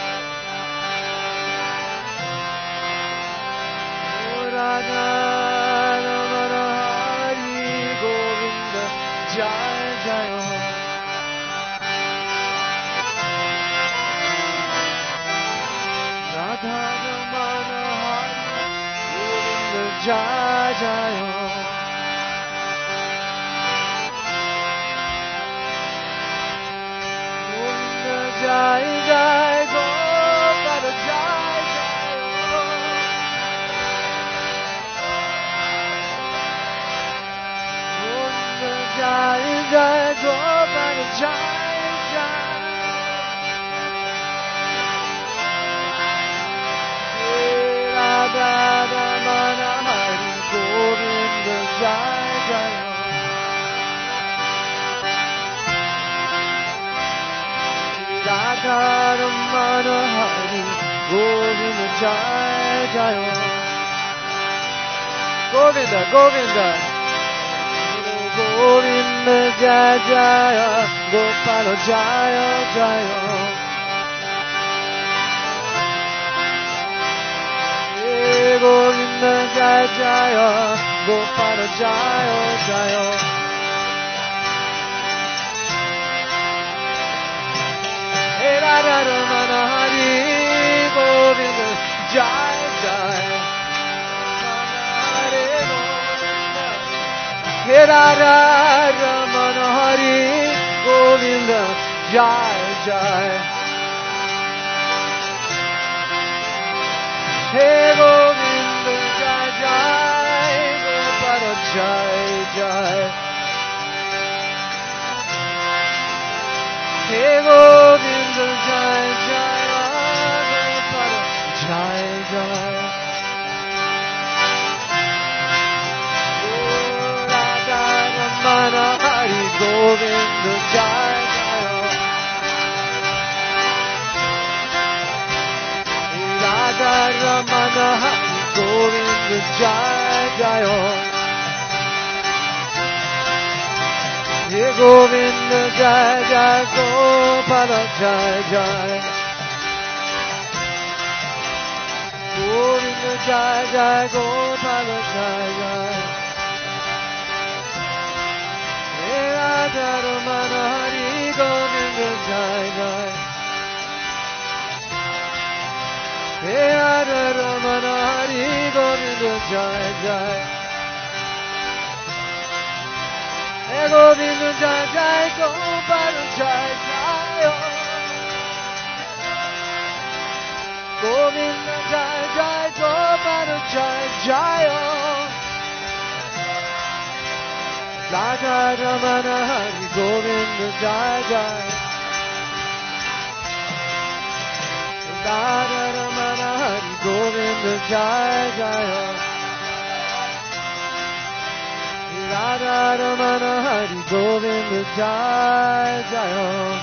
S1: Radha Ramana Hari Govinda Jai Jai Radha Ramana Hari Govinda Jai Jai Govinda Jai Jai Gopala Jai Jai Radharamana Hari Govinda Jai Jai Govinda Govinda Govinda Jai Jai Gopala Jai Jai Govinda Jai Jai Gopala Jai Jai Radharamana Hari Govinda Jai Jai Radharamana Hari Govinda Jai Jai Hey Govinda Jai Jai Gopala Jai Jai Hey Govinda Jai Jai Gopala Jai Jai Radharamana Hari Govinda Jai Jai Radharamana Hari Govinda Jai Jai Hey Govinda Jai Jai Gopala Jai Jai Govinda Jai Jai Gopala Jai Jai Hey Radharamana Hari Govinda Jai Jai Hey Radharamana Hari Govinda Jai Jai Hey Govinda Jai Jai Gopala Jai Jai Govinda Jai Jai Gopala Jai Jai Radharamana Hari Govinda Jai Jai Radharamana Hari Govinda Jai Jai Radharamana Hari Govinda Jai Jai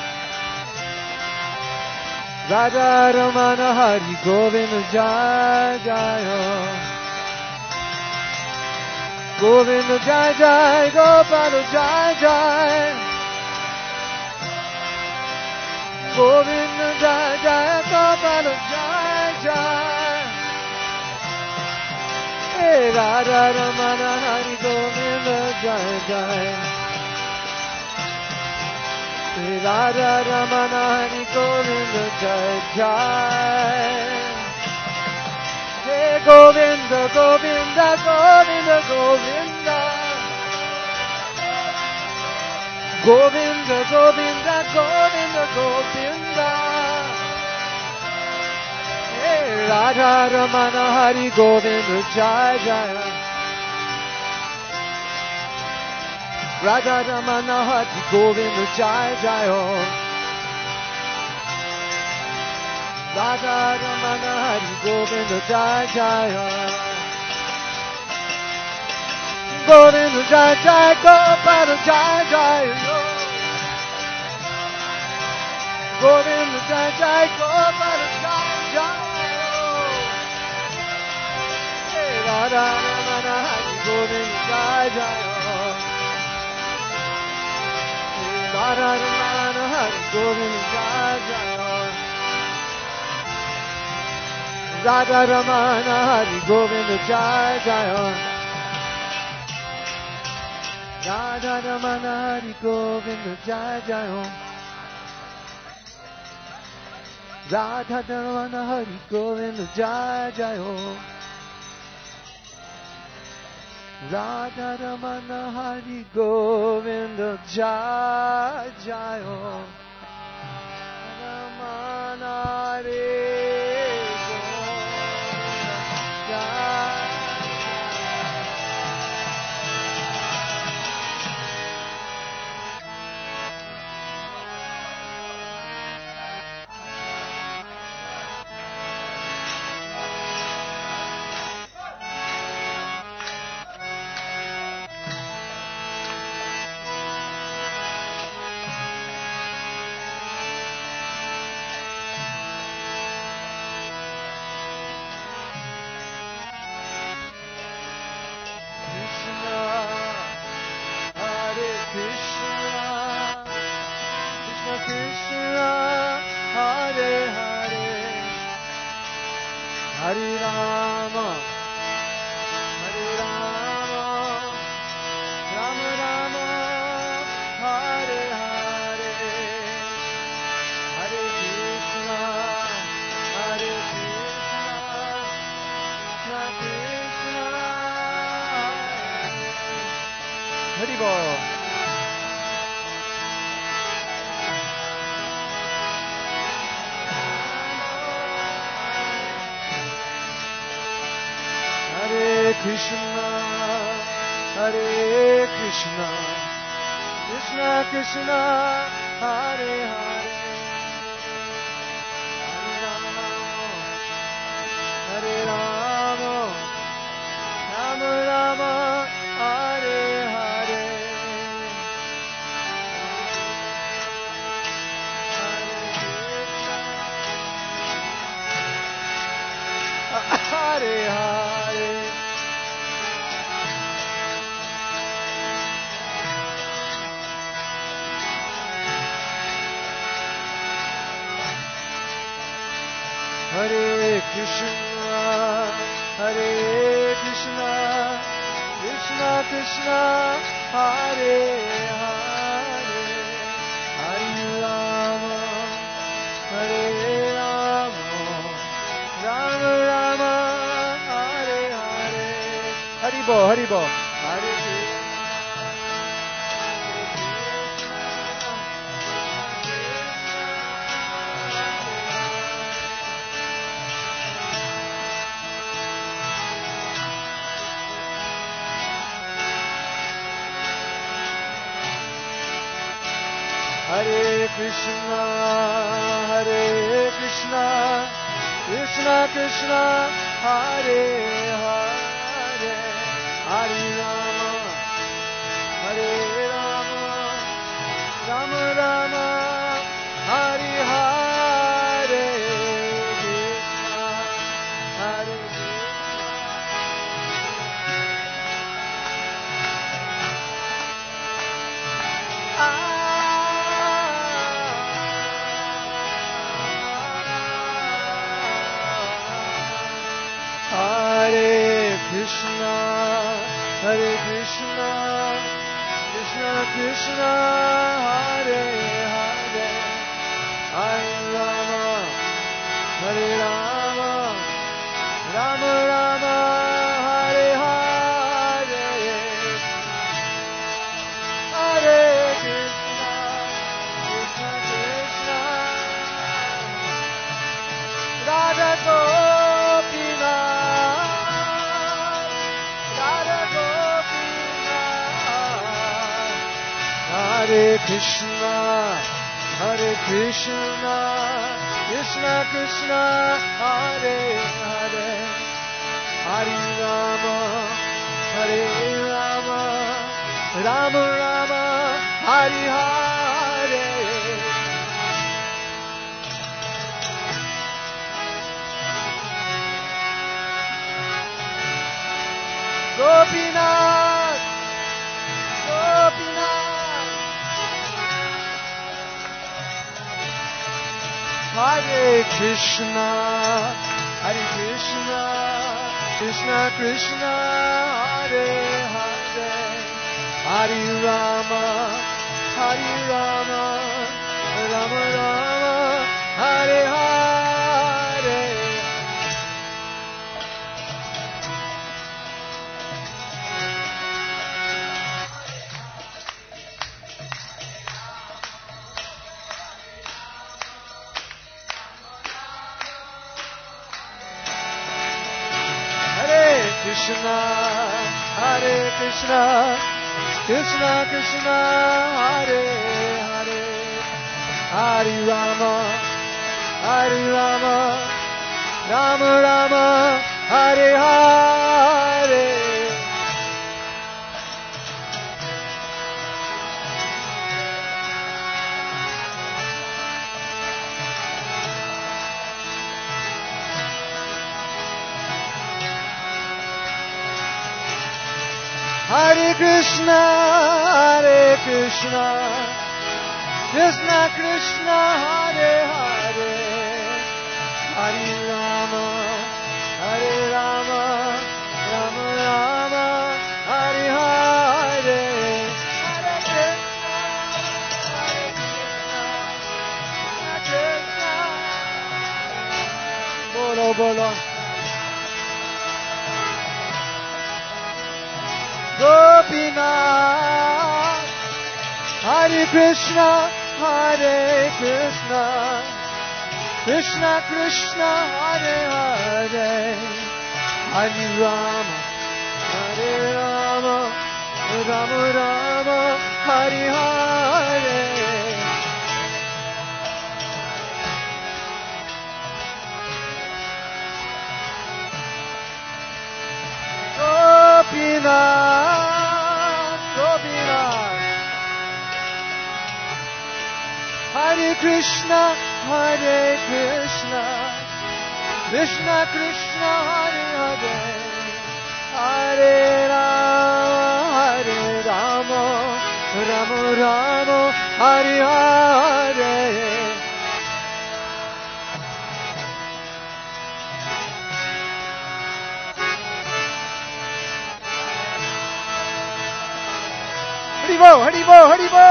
S1: Radharamana Hari Govinda Jai Jai Govinda Jai Jai Gopala Jai Jai Govinda Jai Jai Gopala Jai Jai Hey Radharamana Hari Govinda Jai Jai Hey Radharamana Hari Govinda Jai Jai Hey Govinda Govinda Govinda Govinda Govinda Govinda Govinda Govinda Hey Radharamana Hari Govinda Jai Jai Radharamana Hari Govinda Jai Jai Radharamana Hari Govinda Jai Jai Govinda Jai Jai Gopala Jai Jai Govinda Jai Jai Gopala Jai Jai Radharamana Hari Govinda Jai Jai Radharamana Hari Govinda Jai Jai Radharamana Hari Govinda Jai Jai Radharamana Hari Govinda Jai Jai Radharamana Hari Govinda Jai Jai Radharamana Hari Govinda Jai Jai Radharamana Hari Govinda Jai Krishna, Hare Hare, Hare Rama, Hare Rama, Rama Rama, Hare Hare, Hare Krishna, Hare Krishna, Krishna Krishna, Hare Bol. Krishna, Hare Krishna, Krishna Krishna, Hare Hare, Hare Rama, Rama Rama, Hare Hare, Hare Hare. Hare Krishna, Hare Krishna, Krishna Krishna, Hare Hare, Hare Rama, Hare Rama, Rama Rama, Hare Hare, Haribo, Haribo, Hare Krishna. Hare Krishna, Hare Krishna, Krishna Krishna, Hare Hare, Hare Rama, Hare Rama, Rama Rama, Hare Hare, Krishna, Hare Krishna, Hare Krishna, Krishna Krishna, Hare Hare, Hare Rama, Hare Rama, Rama Rama, Hare Hare, Hare Krishna, Krishna Krishna, Radha Gopinath. Hare Krishna, Hare Krishna, Krishna Krishna, Hare Hare, Hare Rama, Hare Rama, Rama Rama, Hare Hare. Gopinath, Gopinath. Hare Krishna, Hare Krishna, Krishna Krishna, Hare Hare, Hare Rama, Hare Rama, Rama Rama, Hare Hare. Krishna, Hare Krishna, Krishna Krishna, Hare Hare, Hare Rama, Hare Rama, Rama Rama, Hare Hare. Hare Krishna, Hare Krishna, Krishna Krishna Hare Hare Hare Rama Hare Rama Rama Rama Hare Hare Hare Krishna Hare Krishna Bolo Bolo Gopinath Hare Krishna Hare Krishna Krishna Krishna Hare Hare Hare Rama Hare Rama Rama Rama Hare Hare Gopinath Gopinath Hare Krishna Hare Krishna Krishna Krishna Hare Hare Hare Rama Rama Rama Hare Hare Haribo, Haribo, Haribo.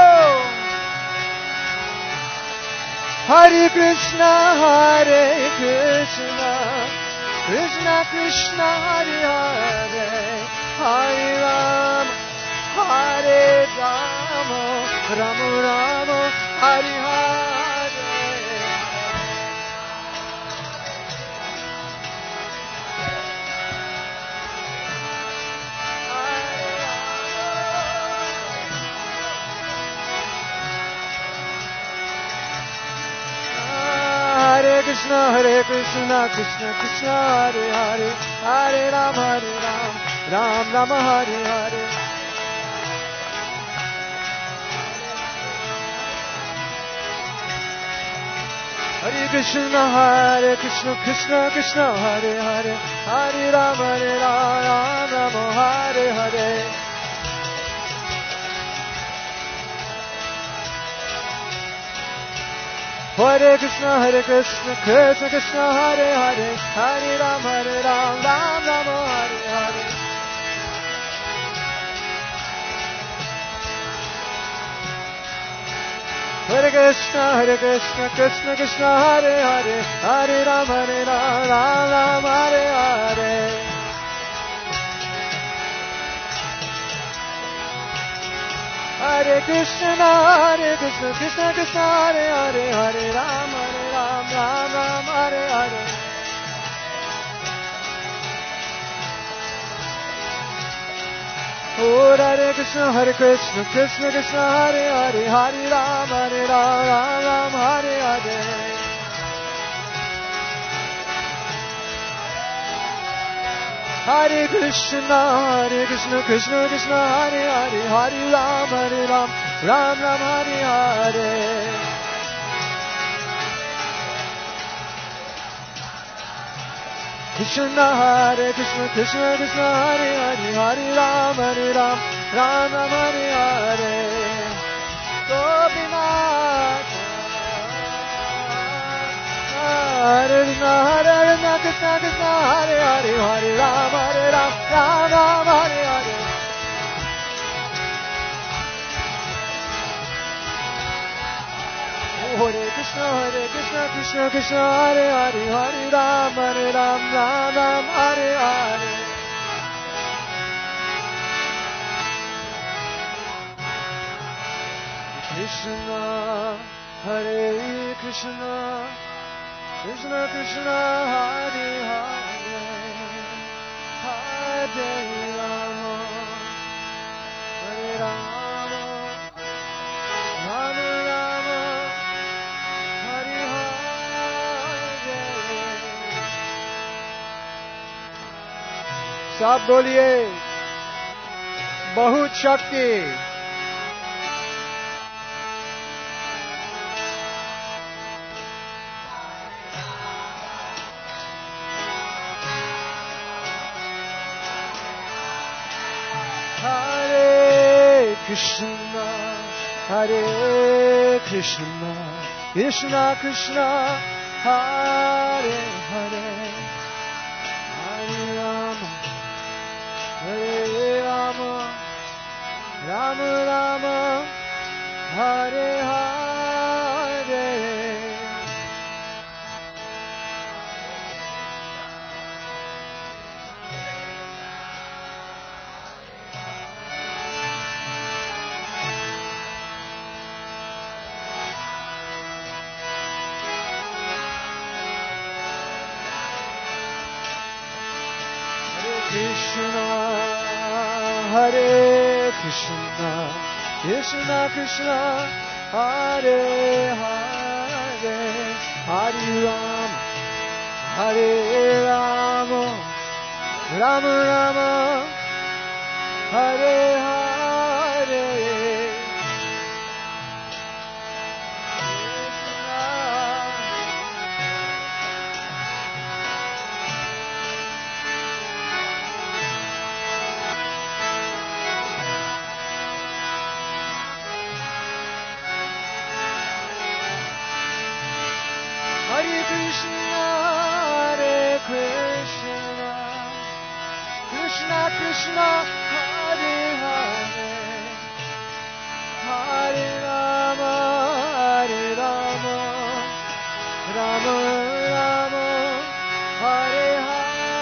S1: Hare Krishna, Hare Krishna, Krishna Krishna, Hare Hare, Hare Rama, Hare Rama, Rama Rama, Hare Hare. Hare Krishna, Krishna Krishna, Hare Hare, Hare Rama, Ram Rama, Hare Hare. Hare Krishna, Krishna Krishna, Hare Hare, Hare Rama, Ram Rama, Hare Hare. Hare Krishna, Krishna Krishna, Hare Hare, Hare Rama, Ram Rama, Hare Hare. Hare Krishna, Krishna Krishna, Hare Hare, Hare Rama, Ram Hare Hare. Hare Krishna, Krishna Krishna, Hare Hare, Hare Rama, Ram Hare Hare. Oh, Hare Krishna, Krishna Krishna, Hare Hare, Hare Rama, Ram Hare Hare. Hare Krishna, Krishna Krishna, Hare Hare, Hare Rama, Ram Hare Hare. Krishna, Krishna Krishna, Hare Hare, Hare Rama, Ram Hare Hare. Gopinath Hare Krishna, Krishna Krishna, Hare Hare, Hare Rama, Ram Hare Hare. Hare Krishna, Krishna Krishna, Hare Hare, Hare Rama, Ram Hare Hare. Krishna, Hare Krishna, Krishna Krishna, Hare Hare, Hare Rama, Hare Rama, Rama Rama, Hare Hare. सब बोलिए बहुत शक्ति. Krishna, Hare Krishna, Krishna Krishna, Hare Hare, Hare Rama, Hare Rama, Rama Rama, Hare Hare. Krishna, Hare Krishna, Krishna Krishna, Hare Hare, Hare Rama, Hare Rama, Rama Rama, Hare Hare. Hare Krishna, Hare Krishna, Krishna Krishna, Hare Hare, Hare Rama, Hare Rama, Rama Rama, Hare Hare.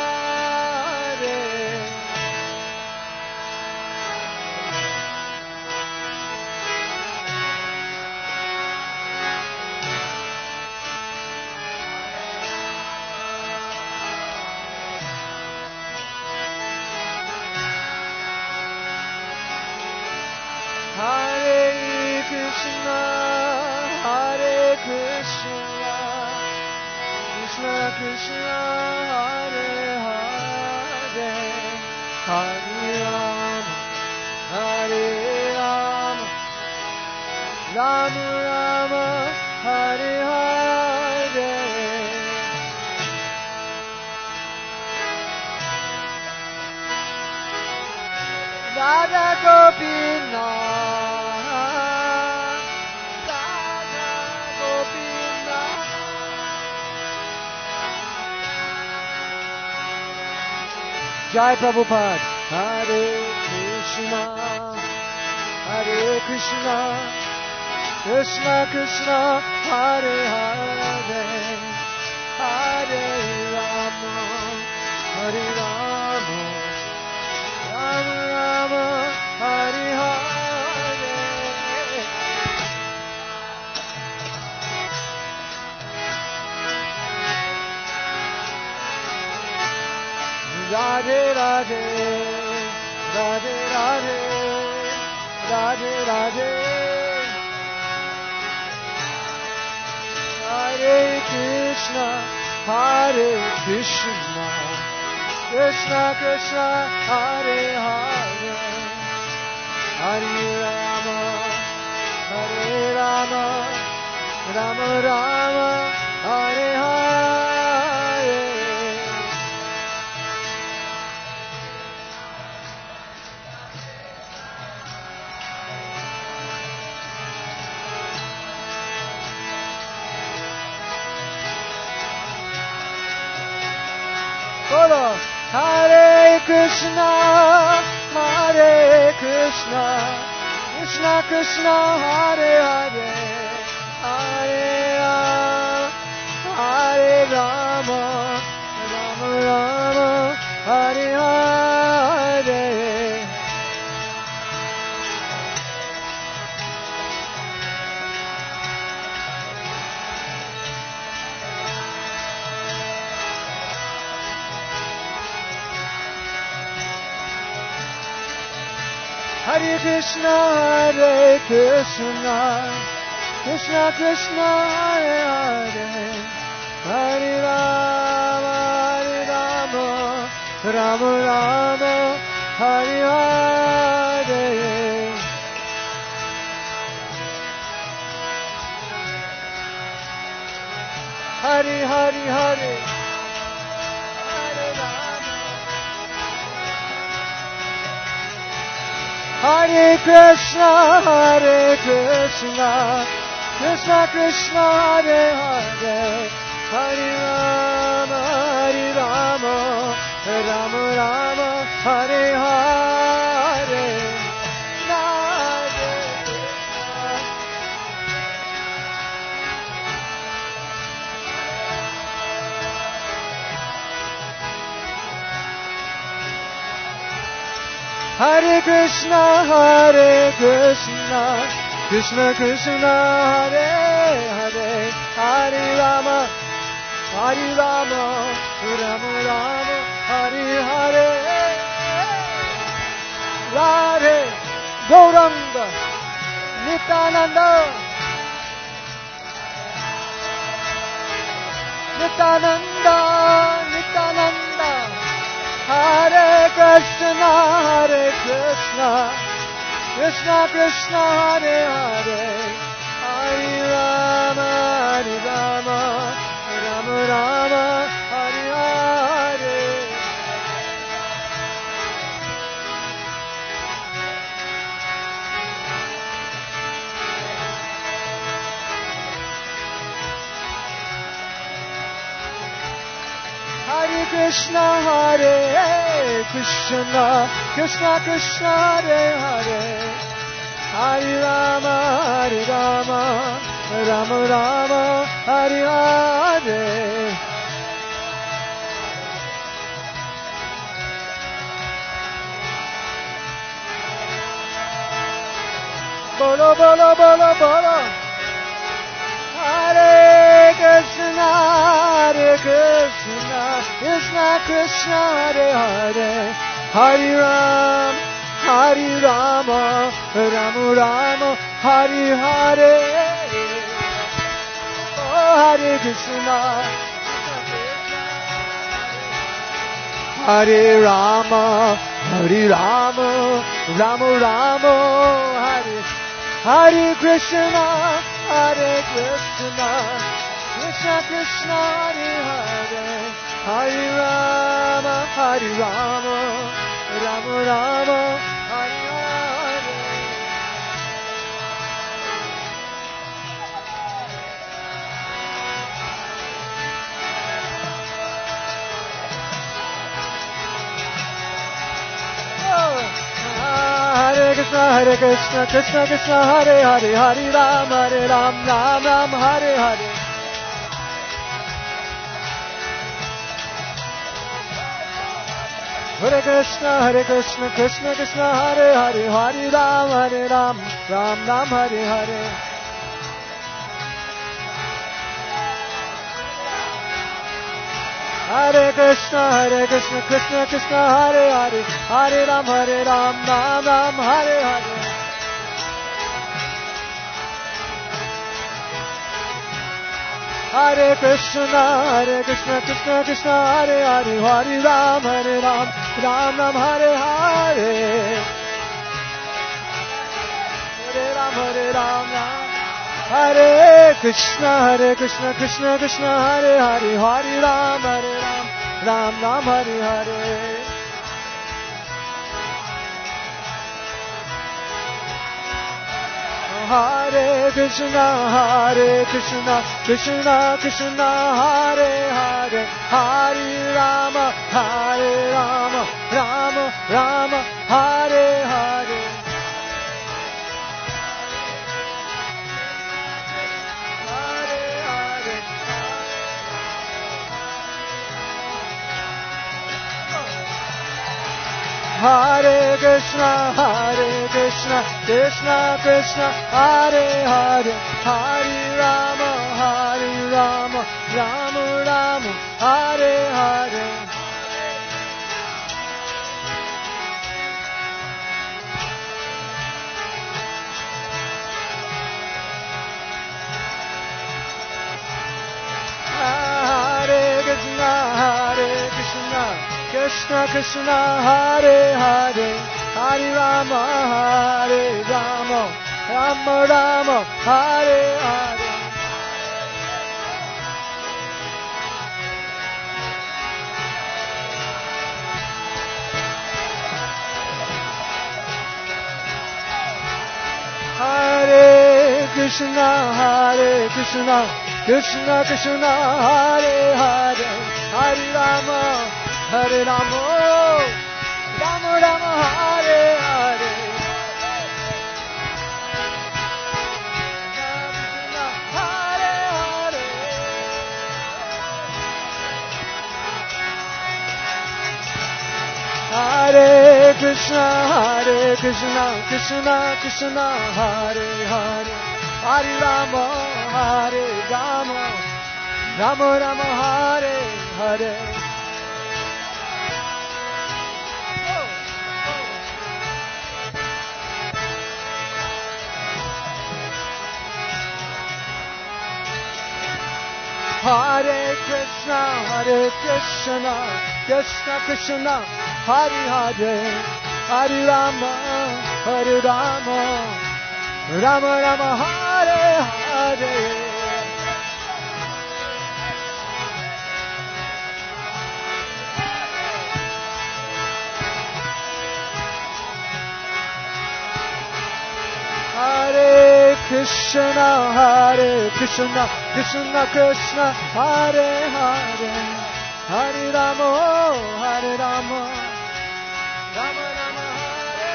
S1: Hare Krishna, Hare Krishna, Krishna Krishna, Hare Hare, Hare Rama, Hare Rama, Rama Rama, Hare Hare. Radha Gopinath, Radha Gopinath. Jai Prabhupada. Hare Krishna, Hare Krishna, Krishna Krishna, Hare Hare, Hare Rama, Hare Rama, Rama Rama, Hare Hare. Radhe Radhe, Radhe Radhe, Radhe Radhe. Hare Krishna, Hare Krishna, Krishna Krishna, Hare Hare, Hare Rama, Hare Rama, Rama Rama, Hare Hare. Bolo, Hare Krishna, Hare Krishna, Krishna Krishna, Hare Hare, Hare Rama, Hare Rama, Rama Rama, Hare Hare. Hare Krishna, Hare Krishna, Krishna Krishna, Hare Hare, Hare Rama, Hare Rama, Rama Rama, Hare Hare. Hare Hare Hare, Hare Rama, Hare Krishna, Hare Krishna, Krishna Krishna Hare Hare Hare Rama Rama Rama Hare Hare Hare Krishna Krishna Krishna Hare Hare Hare Rama Rama Rama Hare Hare Radhe Gauranga Nityananda Hare Krishna Krishna Krishna Hare Hare Hare Rama Rama Rama Hare Hare Hare Krishna Krishna Krishna Hare Hare Hare Rama Rama Rama Hare Hare Bolo Bolo Bolo Bolo Hare Krishna Krishna Krishna Hare Hare Hare Rama Rama Rama Hare Hare Oh Hare Krishna Hare Rama Rama Rama Hare Krishna Krishna Krishna Hare Hare Hare Rama Rama Rama Hare Hare Hare Krishna Krishna Krishna Hare Hare Hare Rama Rama Hare Hare Hare Krishna Krishna Krishna Hare Hare Hare Rama Rama Hare Hare Hare Krishna Krishna Krishna Hare Hare Hare Rama Rama Hare Hare Hare Krishna Krishna Krishna Hare Hare Hare Rama Rama Hare Hare Hare Rama Hare Krishna Krishna Krishna Hare Hare Hare Rama Rama Hare Hare Hare Krishna Krishna Krishna Hare Hare Hare Rama Rama Hare Hare Hare Krishna Krishna Krishna Hare Hare Hare Rama Rama Hare Hare Krishna Krishna Hare Hare Hare Rama Rama Hare Hare Hare Krishna, Hare Krishna, Krishna Krishna, Hare Hare, Hare Rama, Hare Rama, Rama Rama, Hare Hare. Hare Krishna, Krishna Krishna, Hare Hare, Hare Rama, Hare Rama, Rama Rama, Hare Hare. Hare Krishna, Krishna Krishna, Hare Hare, Hare Rama, Hare Rama, Rama Rama, Hare Hare. Hare Krishna, Krishna Krishna, Hare Hare, Hare Rama, Hare Rama, Rama Rama, Hare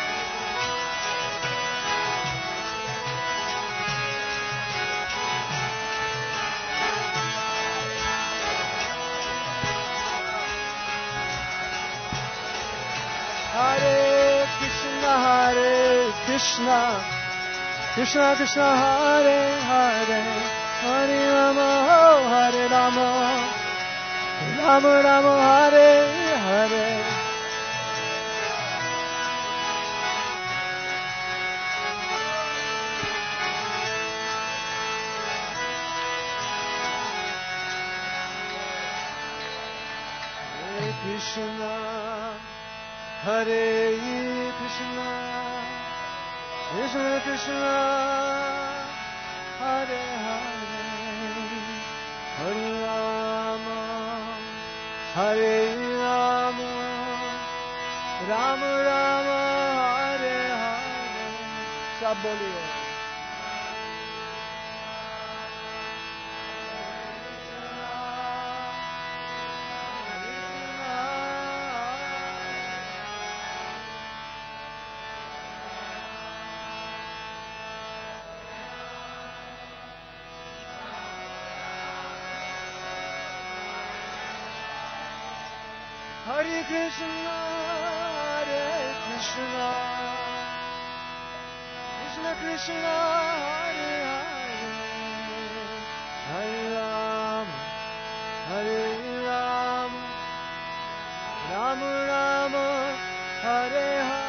S1: Hare Krishna, Krishna Krishna, Hare Hare, Hare Rama, Hare Rama, Rama Rama, Hare Hare. Hare Krishna, Hare Krishna, Krishna Krishna, Hare Hare, Hare Rama, Hare Rama, Rama Rama, Hare Hare. सब बोलिए. Hare Krishna, Krishna Krishna, Hare Hare, Hare Rama, Hare Rama, Rama Rama, Hare Hare.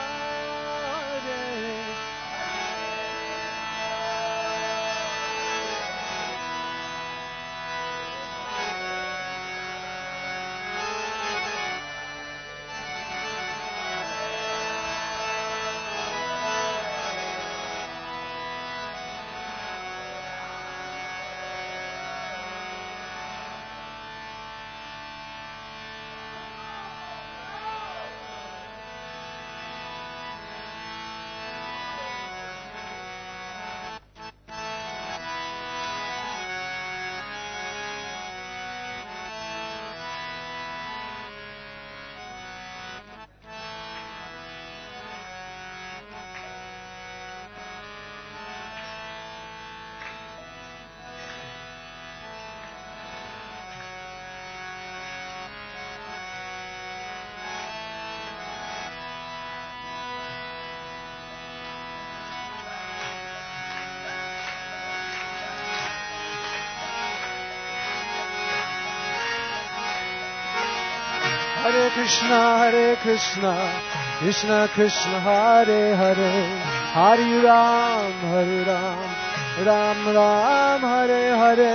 S1: Hare Krishna, Krishna Krishna, Hare Hare, Hare Ram, Ram Ram, Hare Hare.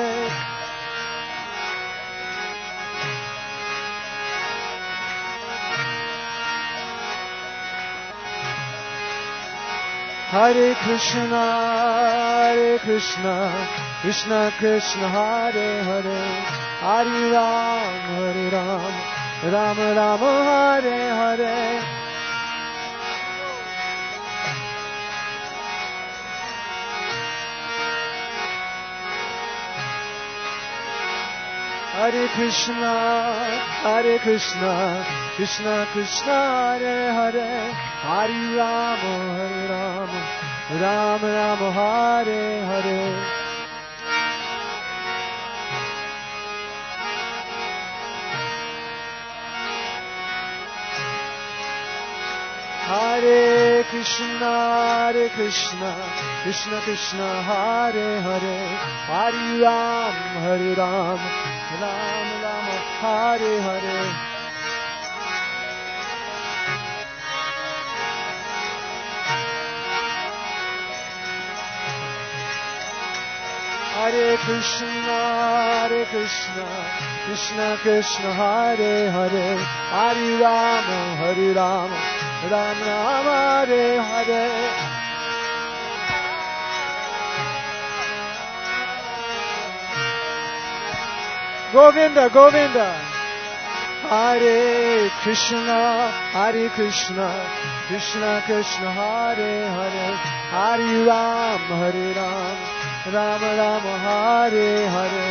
S1: Hare Krishna, Krishna Krishna, Hare Hare, Hare Ram, Ram Ram, Hare Hare. Hare Krishna, Krishna Krishna, Hare Hare, Hare Rama, Rama Rama, Hare Hare. Hare Krishna, Krishna Krishna, Hare Hare, Hare Rama, Rama Rama, Hare Hare. Hare Krishna, Krishna Krishna, Hare Hare, Hare Rama, Rama Rama, Hare Hare. Govinda, Govinda. Hare Krishna, Krishna Krishna, Hare Hare, Hare Rama, Rama Rama, Hare Hare.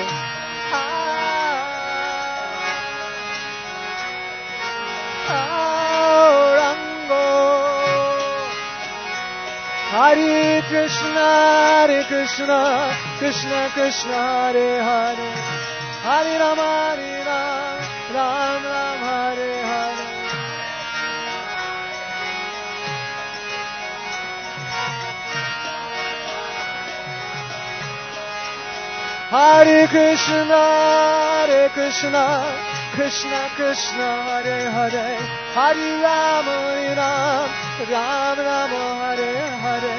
S1: Hare Krishna, Krishna Krishna, Hare Hare, Hare Rama, Rama Rama, Hare Hare. Hare Krishna, Krishna Hare Hare, Hare Rama, Rama Rama, Hare Hare.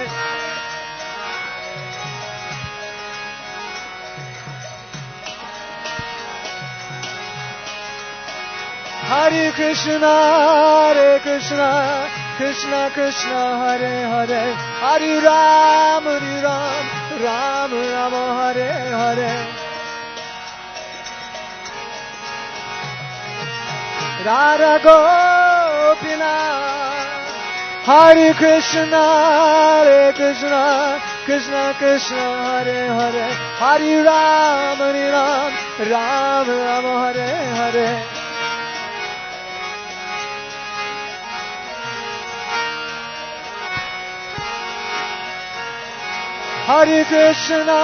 S1: Hare Krishna, Krishna Hare Hare, Hare Rama, Rama Rama, Hare Hare. Radha Gopina, Hare Krishna, Krishna Hare Hare, Hare Rama, Rama Rama, Hare Hare. Hare Krishna,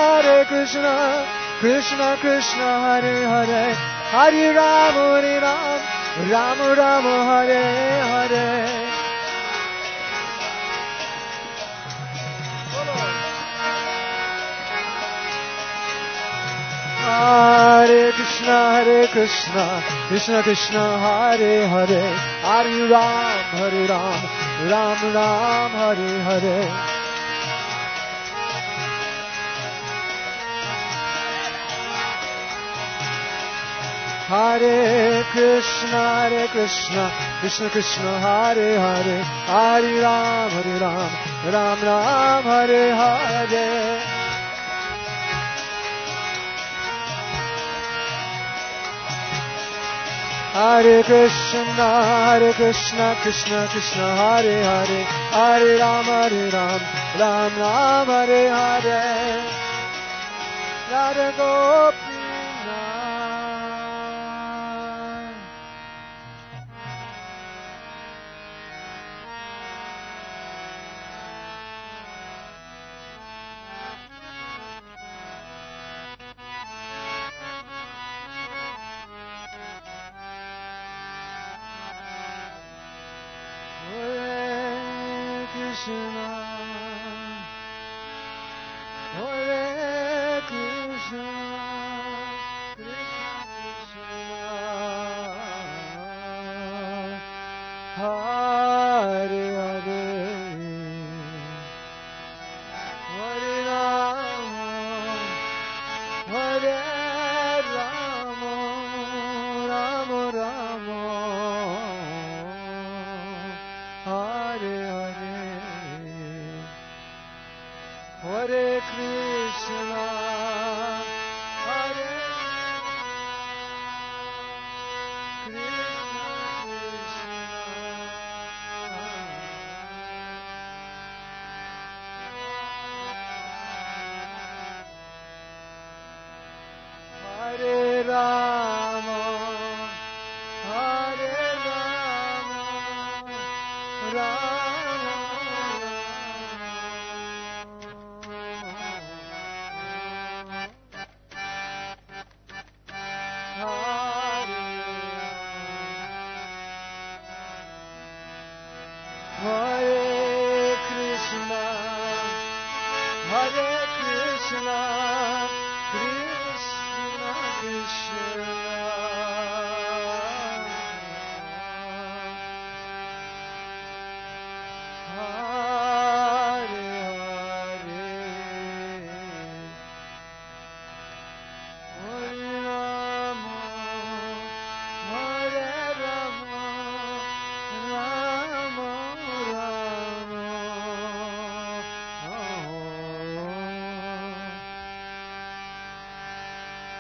S1: Krishna Hare Hare, Hare Rama, Rama Rama, Hare Hare. Hare Krishna, Krishna Hare Hare, Hare Rama, Rama Rama, Hare Hare. Hare Krishna, Krishna Hare Hare, Hare Rama, Rama Rama, Hare Hare. Hare Krishna, Krishna Hare Hare, Hare Rama, Rama Rama, Hare Hare. Radha Gopina.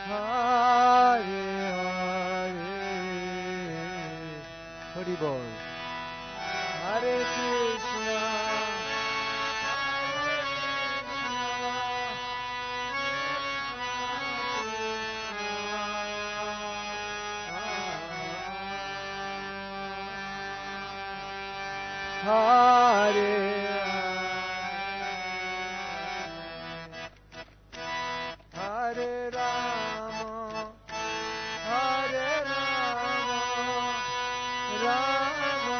S1: Hare Hare Hari Bol. Hare Krishna Hare Hare Rama Hare Rama Rama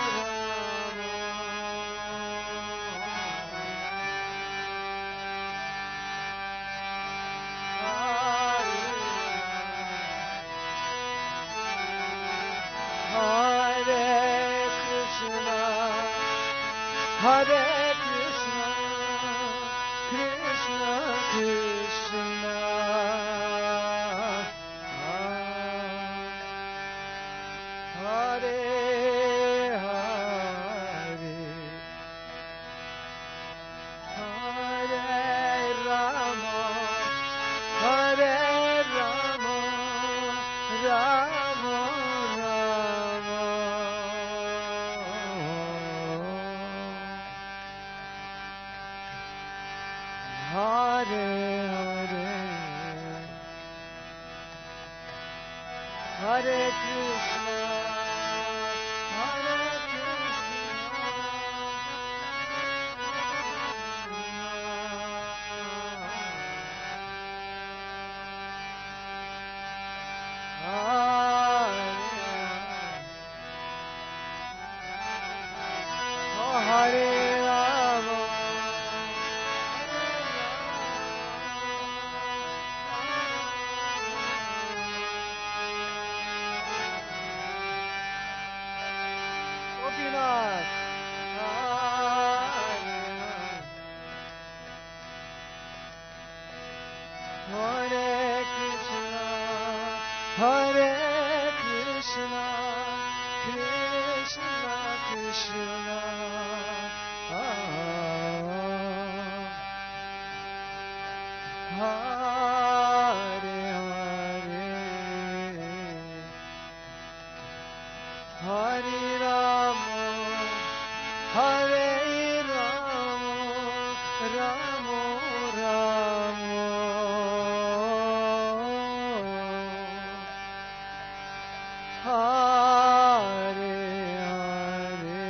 S1: Hare Krishna, Krishna Krishna, Hare Hare, Hare Rama, Hare Rama, Rama Rama. Hare Hare Hare Krishna Hare Krishna Hare Rama Gopinath Hare Krishna Hare Krishna Krishna Krishna Hare Hare Hare Rama Hare Rama Rama Rama Hare Hare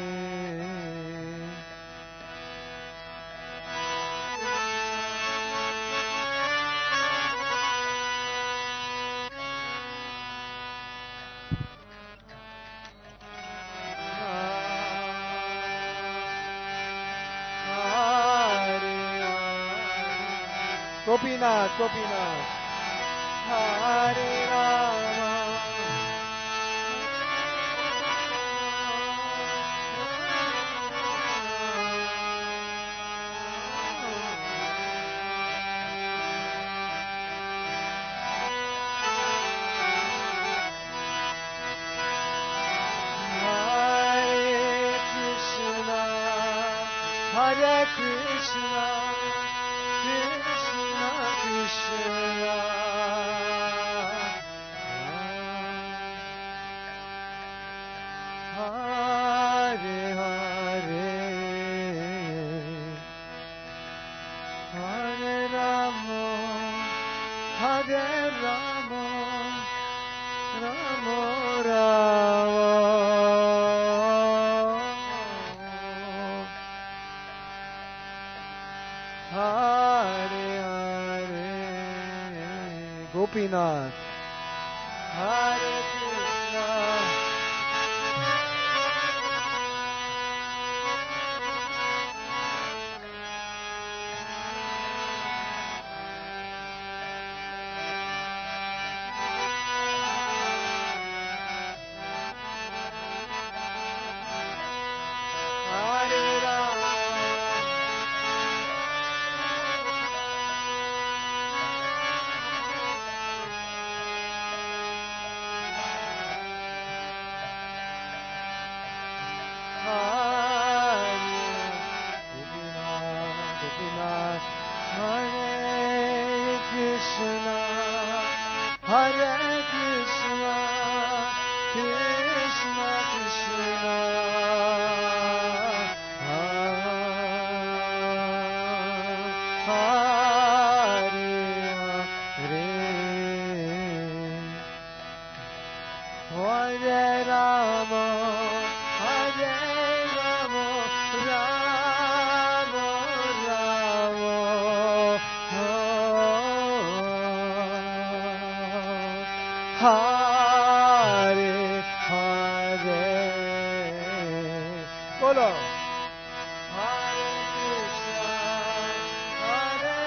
S1: Gopinath, Gopinath. Hare Rama. Hare Krishna, Krishna Krishna, Hare Hare, Hare Rama, Hare Rama, Rama Rama. Hare Hare Gopinath Hare Krishna Hare Rama Hare Krishna, Krishna Krishna, Hare Hare, Hare Rama, Hare Rama, Rama Rama, Hare Hare. Bolo. Hare Krishna, Hare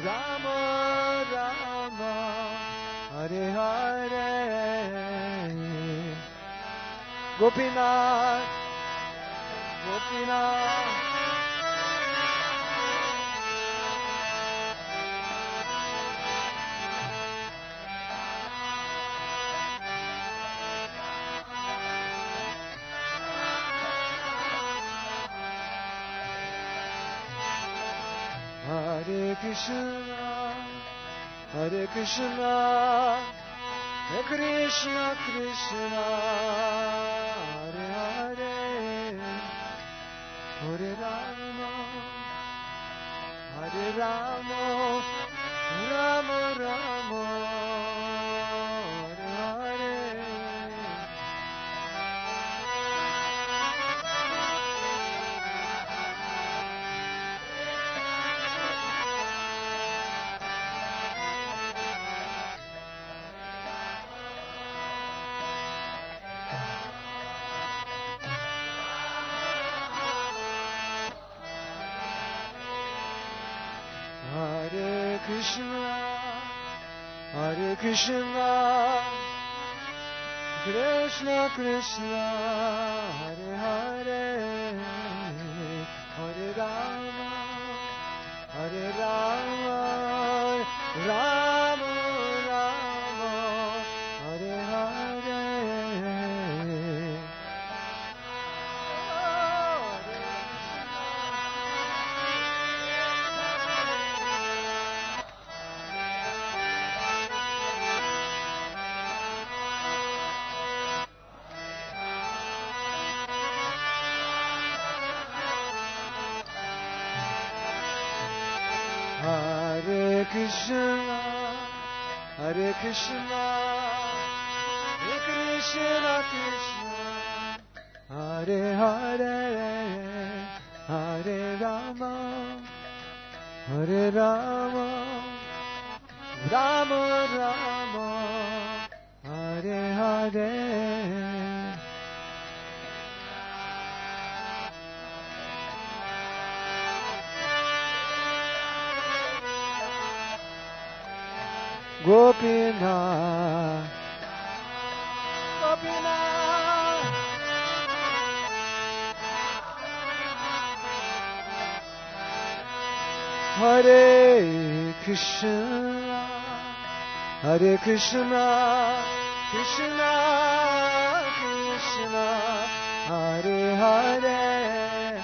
S1: Rama Rama, Hare Hare, Gopinath, Gopinath. Hare Krishna, Hare Krishna, Hare Krishna, Krishna, Hare Hare, Hare Rama, Hare Rama, Rama Rama, Hare Hare. Hare Krishna, Hare Krishna, Krishna Krishna, Hare Hare, Hare Rama, Hare Rama, Rama Rama, Hare Hare. Hare Krishna, Hare Krishna, Hare Krishna Krishna, Hare Hare, Hare Rama, Hare Rama, Rama Rama, Hare Hare. Gopinath, Gopinath, Hare Krishna, Hare Krishna, Krishna Krishna, Hare Hare,